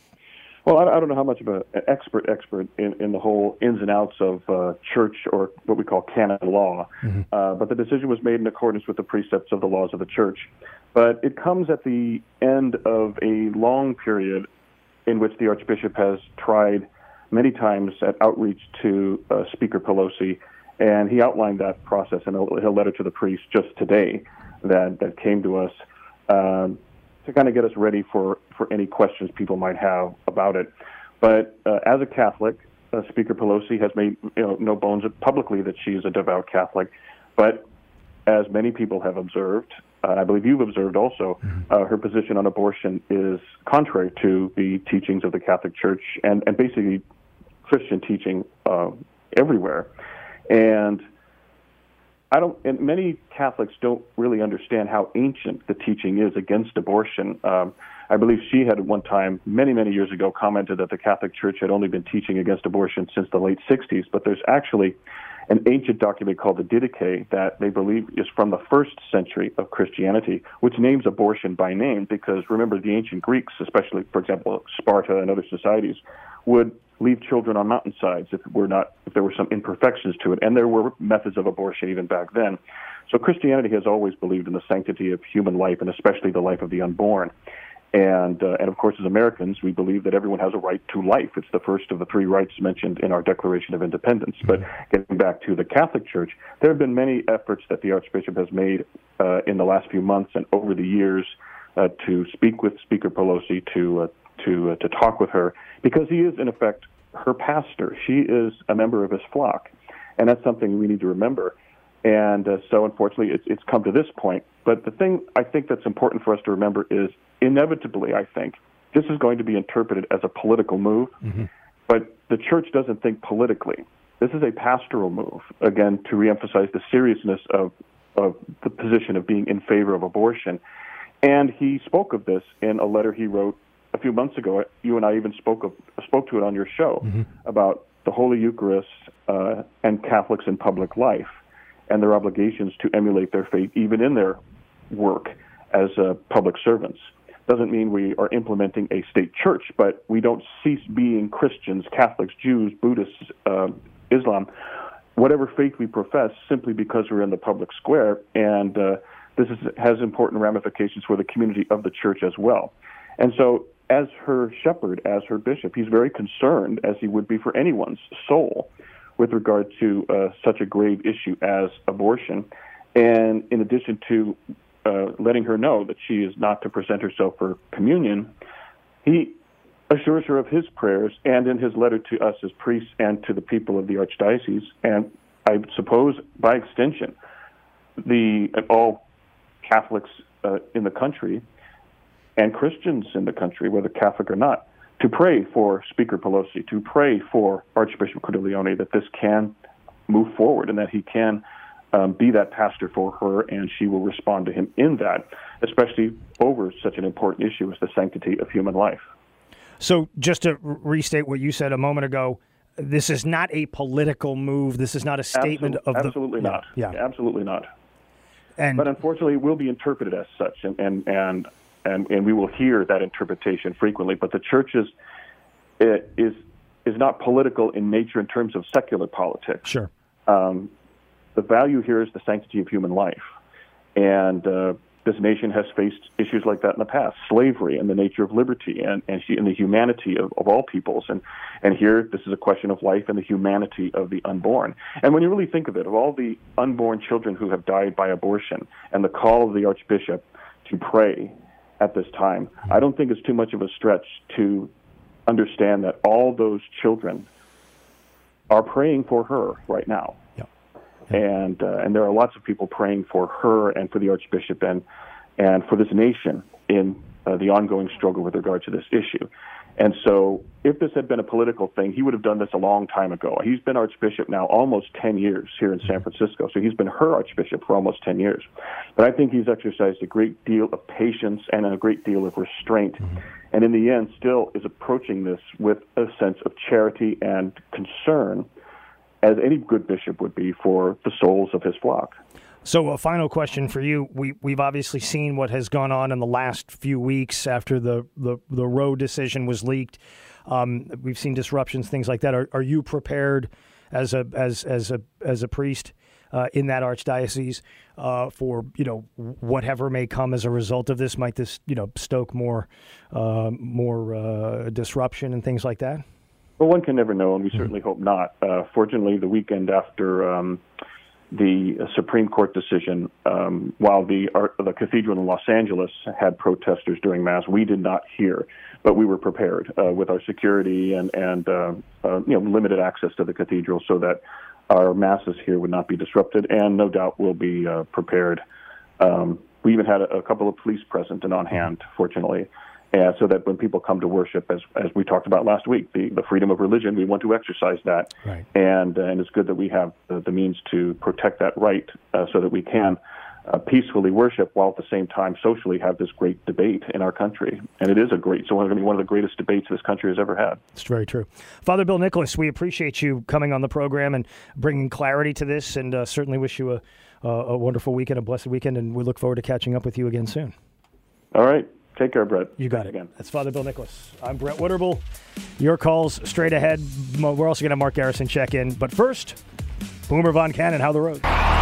Well, I, I don't know how much of a, an expert expert in, in the whole ins and outs of uh, church, or what we call canon law, mm-hmm. uh, but the decision was made in accordance with the precepts of the laws of the church. But it comes at the end of a long period in which the Archbishop has tried many times at outreach to uh, Speaker Pelosi, and he outlined that process in a, a letter to the priest just today that, that came to us um, to kind of get us ready for, for any questions people might have about it. But uh, as a Catholic, uh, Speaker Pelosi has made you know, no bones publicly that she is a devout Catholic, but as many people have observed, Uh, I believe you've observed also, uh, her position on abortion is contrary to the teachings of the Catholic Church and, and basically Christian teaching uh, everywhere. And I don't. And many Catholics don't really understand how ancient the teaching is against abortion. Um, I believe she had at one time, many, many years ago, commented that the Catholic Church had only been teaching against abortion since the late sixties, but there's actually an ancient document called the Didache that they believe is from the first century of Christianity, which names abortion by name because, remember, the ancient Greeks, especially, for example, Sparta and other societies, would leave children on mountainsides if, were not, if there were some imperfections to it, and there were methods of abortion even back then. So Christianity has always believed in the sanctity of human life, and especially the life of the unborn. And, uh, and of course, as Americans, we believe that everyone has a right to life. It's the first of the three rights mentioned in our Declaration of Independence. But getting back to the Catholic Church, there have been many efforts that the Archbishop has made uh, in the last few months and over the years uh, to speak with Speaker Pelosi, to uh, to uh, to talk with her, because he is, in effect, her pastor. She is a member of his flock, and that's something we need to remember. And uh, so, unfortunately, it's, it's come to this point. But the thing I think that's important for us to remember is, inevitably, I think, this is going to be interpreted as a political move. Mm-hmm. But the Church doesn't think politically. This is a pastoral move, again, to reemphasize the seriousness of, of the position of being in favor of abortion. And he spoke of this in a letter he wrote a few months ago. You and I even spoke of, spoke to it on your show, mm-hmm. about the Holy Eucharist uh, and Catholics in public life. and their obligations to emulate their faith even in their work as uh, public servants. Doesn't mean we are implementing a state church, but we don't cease being Christians, Catholics, Jews, Buddhists, uh, Islam, whatever faith we profess, simply because we're in the public square. And uh, this is, has important ramifications for the community of the church as well. And so as her shepherd, as her bishop, he's very concerned, as he would be for anyone's soul, with regard to uh, such a grave issue as abortion. And in addition to uh, letting her know that she is not to present herself for communion, he assures her of his prayers, and in his letter to us as priests and to the people of the Archdiocese, and I suppose by extension, the all Catholics uh, in the country and Christians in the country, whether Catholic or not, to pray for Speaker Pelosi, to pray for Archbishop Cordileone, that this can move forward and that he can um, be that pastor for her, and she will respond to him in that, especially over such an important issue as the sanctity of human life. So just to restate what you said a moment ago, this is not a political move. This is not a statement Absolutely, of the... Absolutely not. Yeah. yeah. Absolutely not. And, but unfortunately, it will be interpreted as such, and, and, and, and, and we will hear that interpretation frequently. But the church is, is, is not political in nature in terms of secular politics. Sure. Um, the value here is the sanctity of human life. And uh, this nation has faced issues like that in the past, slavery and the nature of liberty and, and, and the humanity of, of all peoples. And, and here, this is a question of life and the humanity of the unborn. And when you really think of it, of all the unborn children who have died by abortion and the call of the Archbishop to pray at this time, I don't think it's too much of a stretch to understand that all those children are praying for her right now. And uh, and there are lots of people praying for her and for the Archbishop and and for this nation in uh, the ongoing struggle with regard to this issue. And so if this had been a political thing, he would have done this a long time ago. He's been Archbishop now almost ten years here in San Francisco, so he's been her Archbishop for almost ten years. But I think he's exercised a great deal of patience and a great deal of restraint, mm-hmm. and in the end still is approaching this with a sense of charity and concern, as any good bishop would be for the souls of his flock. So a final question for you. We, we've obviously seen what has gone on in the last few weeks after the, the, the Roe decision was leaked. Um, we've seen disruptions, things like that. Are, are you prepared as a as as a as a priest uh, in that archdiocese uh, for you know whatever may come as a result of this? Might this you know stoke more uh, more uh, disruption and things like that? Well, one can never know, and we certainly hope not. Uh, fortunately, the weekend after um, the Supreme Court decision, um, while the uh, the cathedral in Los Angeles had protesters during Mass, we did not hear, but we were prepared uh, with our security and and uh, uh, you know limited access to the cathedral, so that our Masses here would not be disrupted, and no doubt we'll be uh, prepared. Um, we even had a, a couple of police present and on hand, fortunately. Uh, so that when people come to worship, as as we talked about last week, the, the freedom of religion, we want to exercise that. Right. And, uh, and it's good that we have the, the means to protect that right uh, so that we can uh, peacefully worship while at the same time socially have this great debate in our country. And it is a great, so it's going to be one of the greatest debates this country has ever had. It's very true. Father Bill Nicholas, we appreciate you coming on the program and bringing clarity to this, and uh, certainly wish you a, a, a wonderful weekend, a blessed weekend, and we look forward to catching up with you again soon. All right. Take care, Brett. You got it. Again. That's Father Bill Nicholas. I'm Brett Witterbull. Your calls straight ahead. We're also going to have Mark Garrison check in. But first, Boomer Von Cannon, how the road?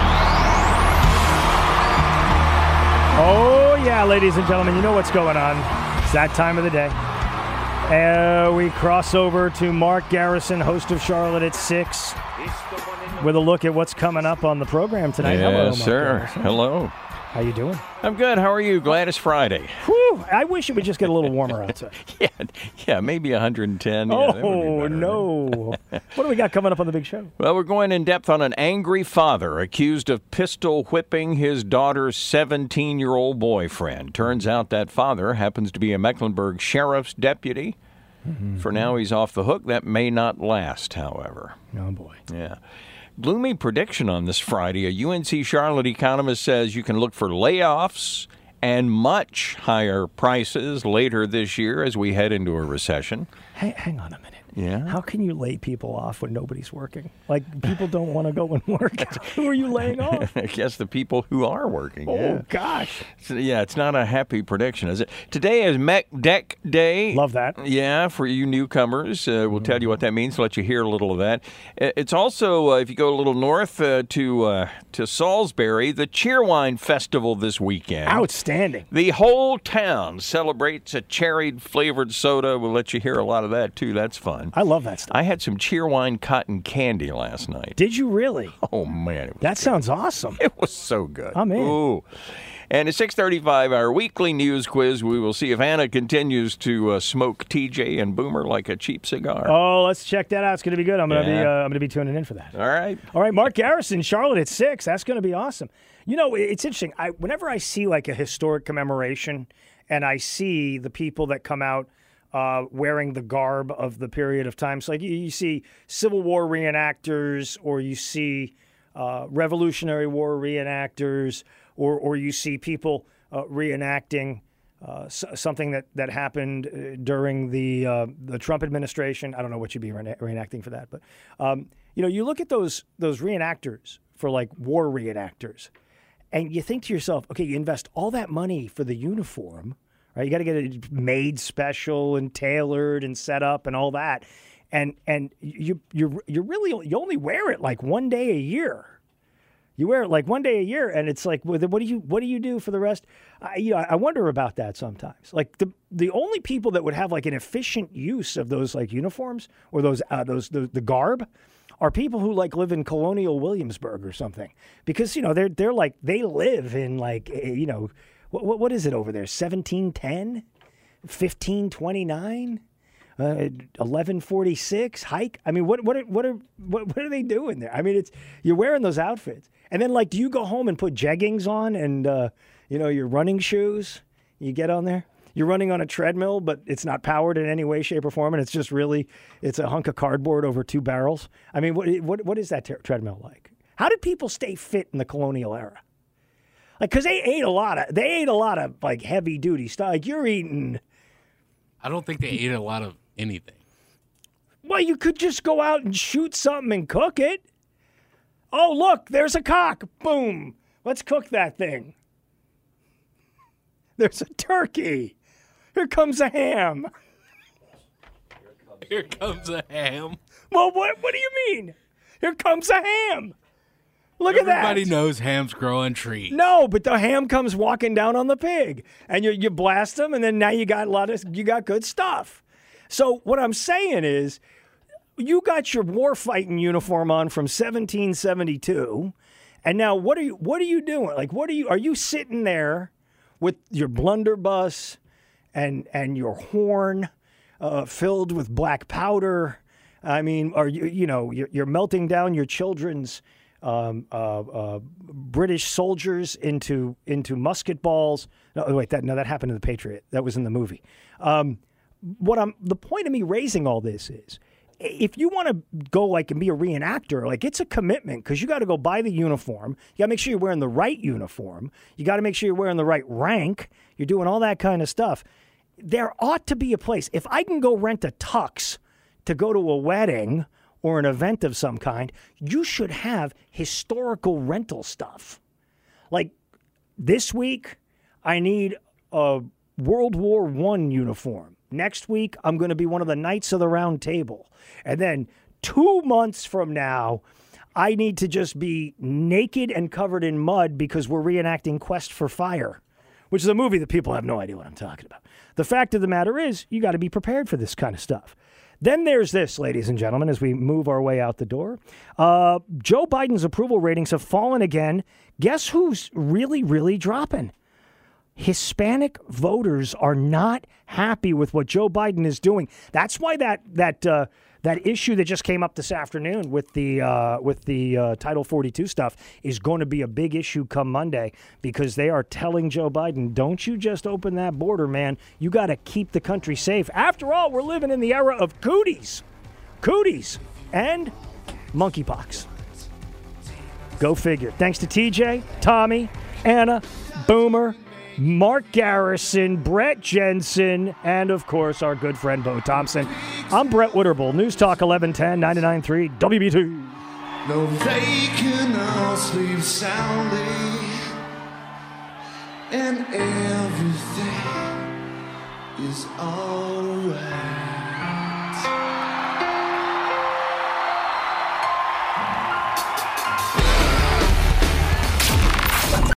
Oh, yeah, ladies and gentlemen, you know what's going on. It's that time of the day. Uh, we cross over to Mark Garrison, host of Charlotte at six, with a look at what's coming up on the program tonight. Yes, Hello, Mark sir. Garrison. Hello. How you doing? I'm good. How are you? Glad it's Friday. Whew, I wish it would just get a little warmer outside. yeah, yeah, maybe one hundred ten. Yeah, oh, no. What do we got coming up on the big show? Well, we're going in depth on an angry father accused of pistol whipping his daughter's seventeen-year-old boyfriend. Turns out that father happens to be a Mecklenburg sheriff's deputy. Mm-hmm. For now, he's off the hook. That may not last, however. Oh, boy. Yeah. Gloomy prediction on this Friday. A U N C Charlotte economist says you can look for layoffs and much higher prices later this year as we head into a recession. Hey, hang on a minute. Yeah. How can you lay people off when nobody's working? Like, people don't want to go and work. Who are you laying off? I guess the people who are working. Oh, yeah. gosh. So, yeah, it's not a happy prediction, is it? Today is Mech Deck Day. Love that. Yeah, for you newcomers. Uh, we'll tell you what that means, let you hear a little of that. It's also, uh, if you go a little north uh, to uh, to Salisbury, the Cheerwine Festival this weekend. Outstanding. The whole town celebrates a cherry-flavored soda. We'll let you hear a lot of that, too. That's fun. I love that stuff. I had some Cheerwine cotton candy last night. Did you really? Oh, man. It was that good. Sounds awesome. It was so good. I'm in. Ooh. And at six thirty-five, our weekly news quiz, we will see if Anna continues to uh, smoke T J and Boomer like a cheap cigar. Oh, let's check that out. It's going to be good. I'm going to Yeah. be uh, I'm going to be tuning in for that. All right. All right, Mark Garrison, Charlotte at six. That's going to be awesome. You know, it's interesting. I whenever I see like a historic commemoration and I see the people that come out uh, wearing the garb of the period of time, so like you, you see Civil War reenactors, or you see uh, Revolutionary War reenactors, or or you see people uh, reenacting uh, s- something that, that happened uh, during the uh, the Trump administration. I don't know what you'd be reena- reenacting for that, but um, you know, you look at those those reenactors for like war reenactors, and you think to yourself, okay, you invest all that money for the uniform, right? You got to get it made special and tailored and set up and all that, and and you you you really you only wear it like one day a year. You wear it like one day a year, and it's like, well, then what do you what do you do for the rest? I, you know, I wonder about that sometimes. Like the the only people that would have like an efficient use of those like uniforms or those uh, those the, the garb are people who like live in Colonial Williamsburg or something, because you know they're they're like they live in like you know what what, what is it over there? seventeen ten, fifteen twenty-nine Uh, eleven forty-six hike. I mean, what what are, what are what, what are they doing there? I mean, it's you're wearing those outfits, and then like, do you go home and put jeggings on and uh, you know your running shoes? You get on there. You're running on a treadmill, but it's not powered in any way, shape, or form, and it's just really it's a hunk of cardboard over two barrels. I mean, what what what is that ter- treadmill like? How did people stay fit in the colonial era? Like, because they ate a lot of they ate a lot of like heavy duty stuff. Like you're eating. I don't think they ate a lot of anything. Well, you could just go out and shoot something and cook it. Oh, look, there's a cock. Boom. Let's cook that thing. There's a turkey. Here comes a ham. Here comes a ham. Well, what what do you mean? Here comes a ham. Look at that. Everybody knows hams grow on trees. No, but the ham comes walking down on the pig, and you you blast them, and then now you got a lot of you got good stuff. So what I'm saying is, you got your war fighting uniform on from seventeen seventy-two, and now what are you what are you doing? Like, what are you are you sitting there with your blunderbuss and and your horn uh, filled with black powder? I mean, are you you know you're, you're melting down your children's um, uh, uh, British soldiers into into musket balls? No, wait, that no, that happened in The Patriot. That was in the movie. Um, What I'm the point of me raising all this is, if you want to go like and be a reenactor, like it's a commitment, because you got to go buy the uniform. You got to make sure you're wearing the right uniform. You got to make sure you're wearing the right rank. You're doing all that kind of stuff. There ought to be a place. If I can go rent a tux to go to a wedding or an event of some kind, you should have historical rental stuff. Like this week, I need a World War One uniform. Next week, I'm going to be one of the Knights of the Round Table. And then two months from now, I need to just be naked and covered in mud because we're reenacting Quest for Fire, which is a movie that people have no idea what I'm talking about. The fact of the matter is, you got to be prepared for this kind of stuff. Then there's this, ladies and gentlemen, as we move our way out the door. Uh, Joe Biden's approval ratings have fallen again. Guess who's really, really dropping? Hispanic voters are not happy with what Joe Biden is doing. That's why that that uh, that issue that just came up this afternoon with the uh, with the uh, Title forty-two stuff is going to be a big issue come Monday, because they are telling Joe Biden, don't you just open that border, man. You got to keep the country safe. After all, we're living in the era of cooties, cooties, and monkeypox. Go figure. Thanks to T J, Tommy, Anna, Boomer, Mark Garrison, Brett Jensen, and, of course, our good friend Bo Thompson. I'm Brett Witterbull, News Talk eleven ten, ninety-nine point three W B T. No, they can all sleep soundly, and everything is alright.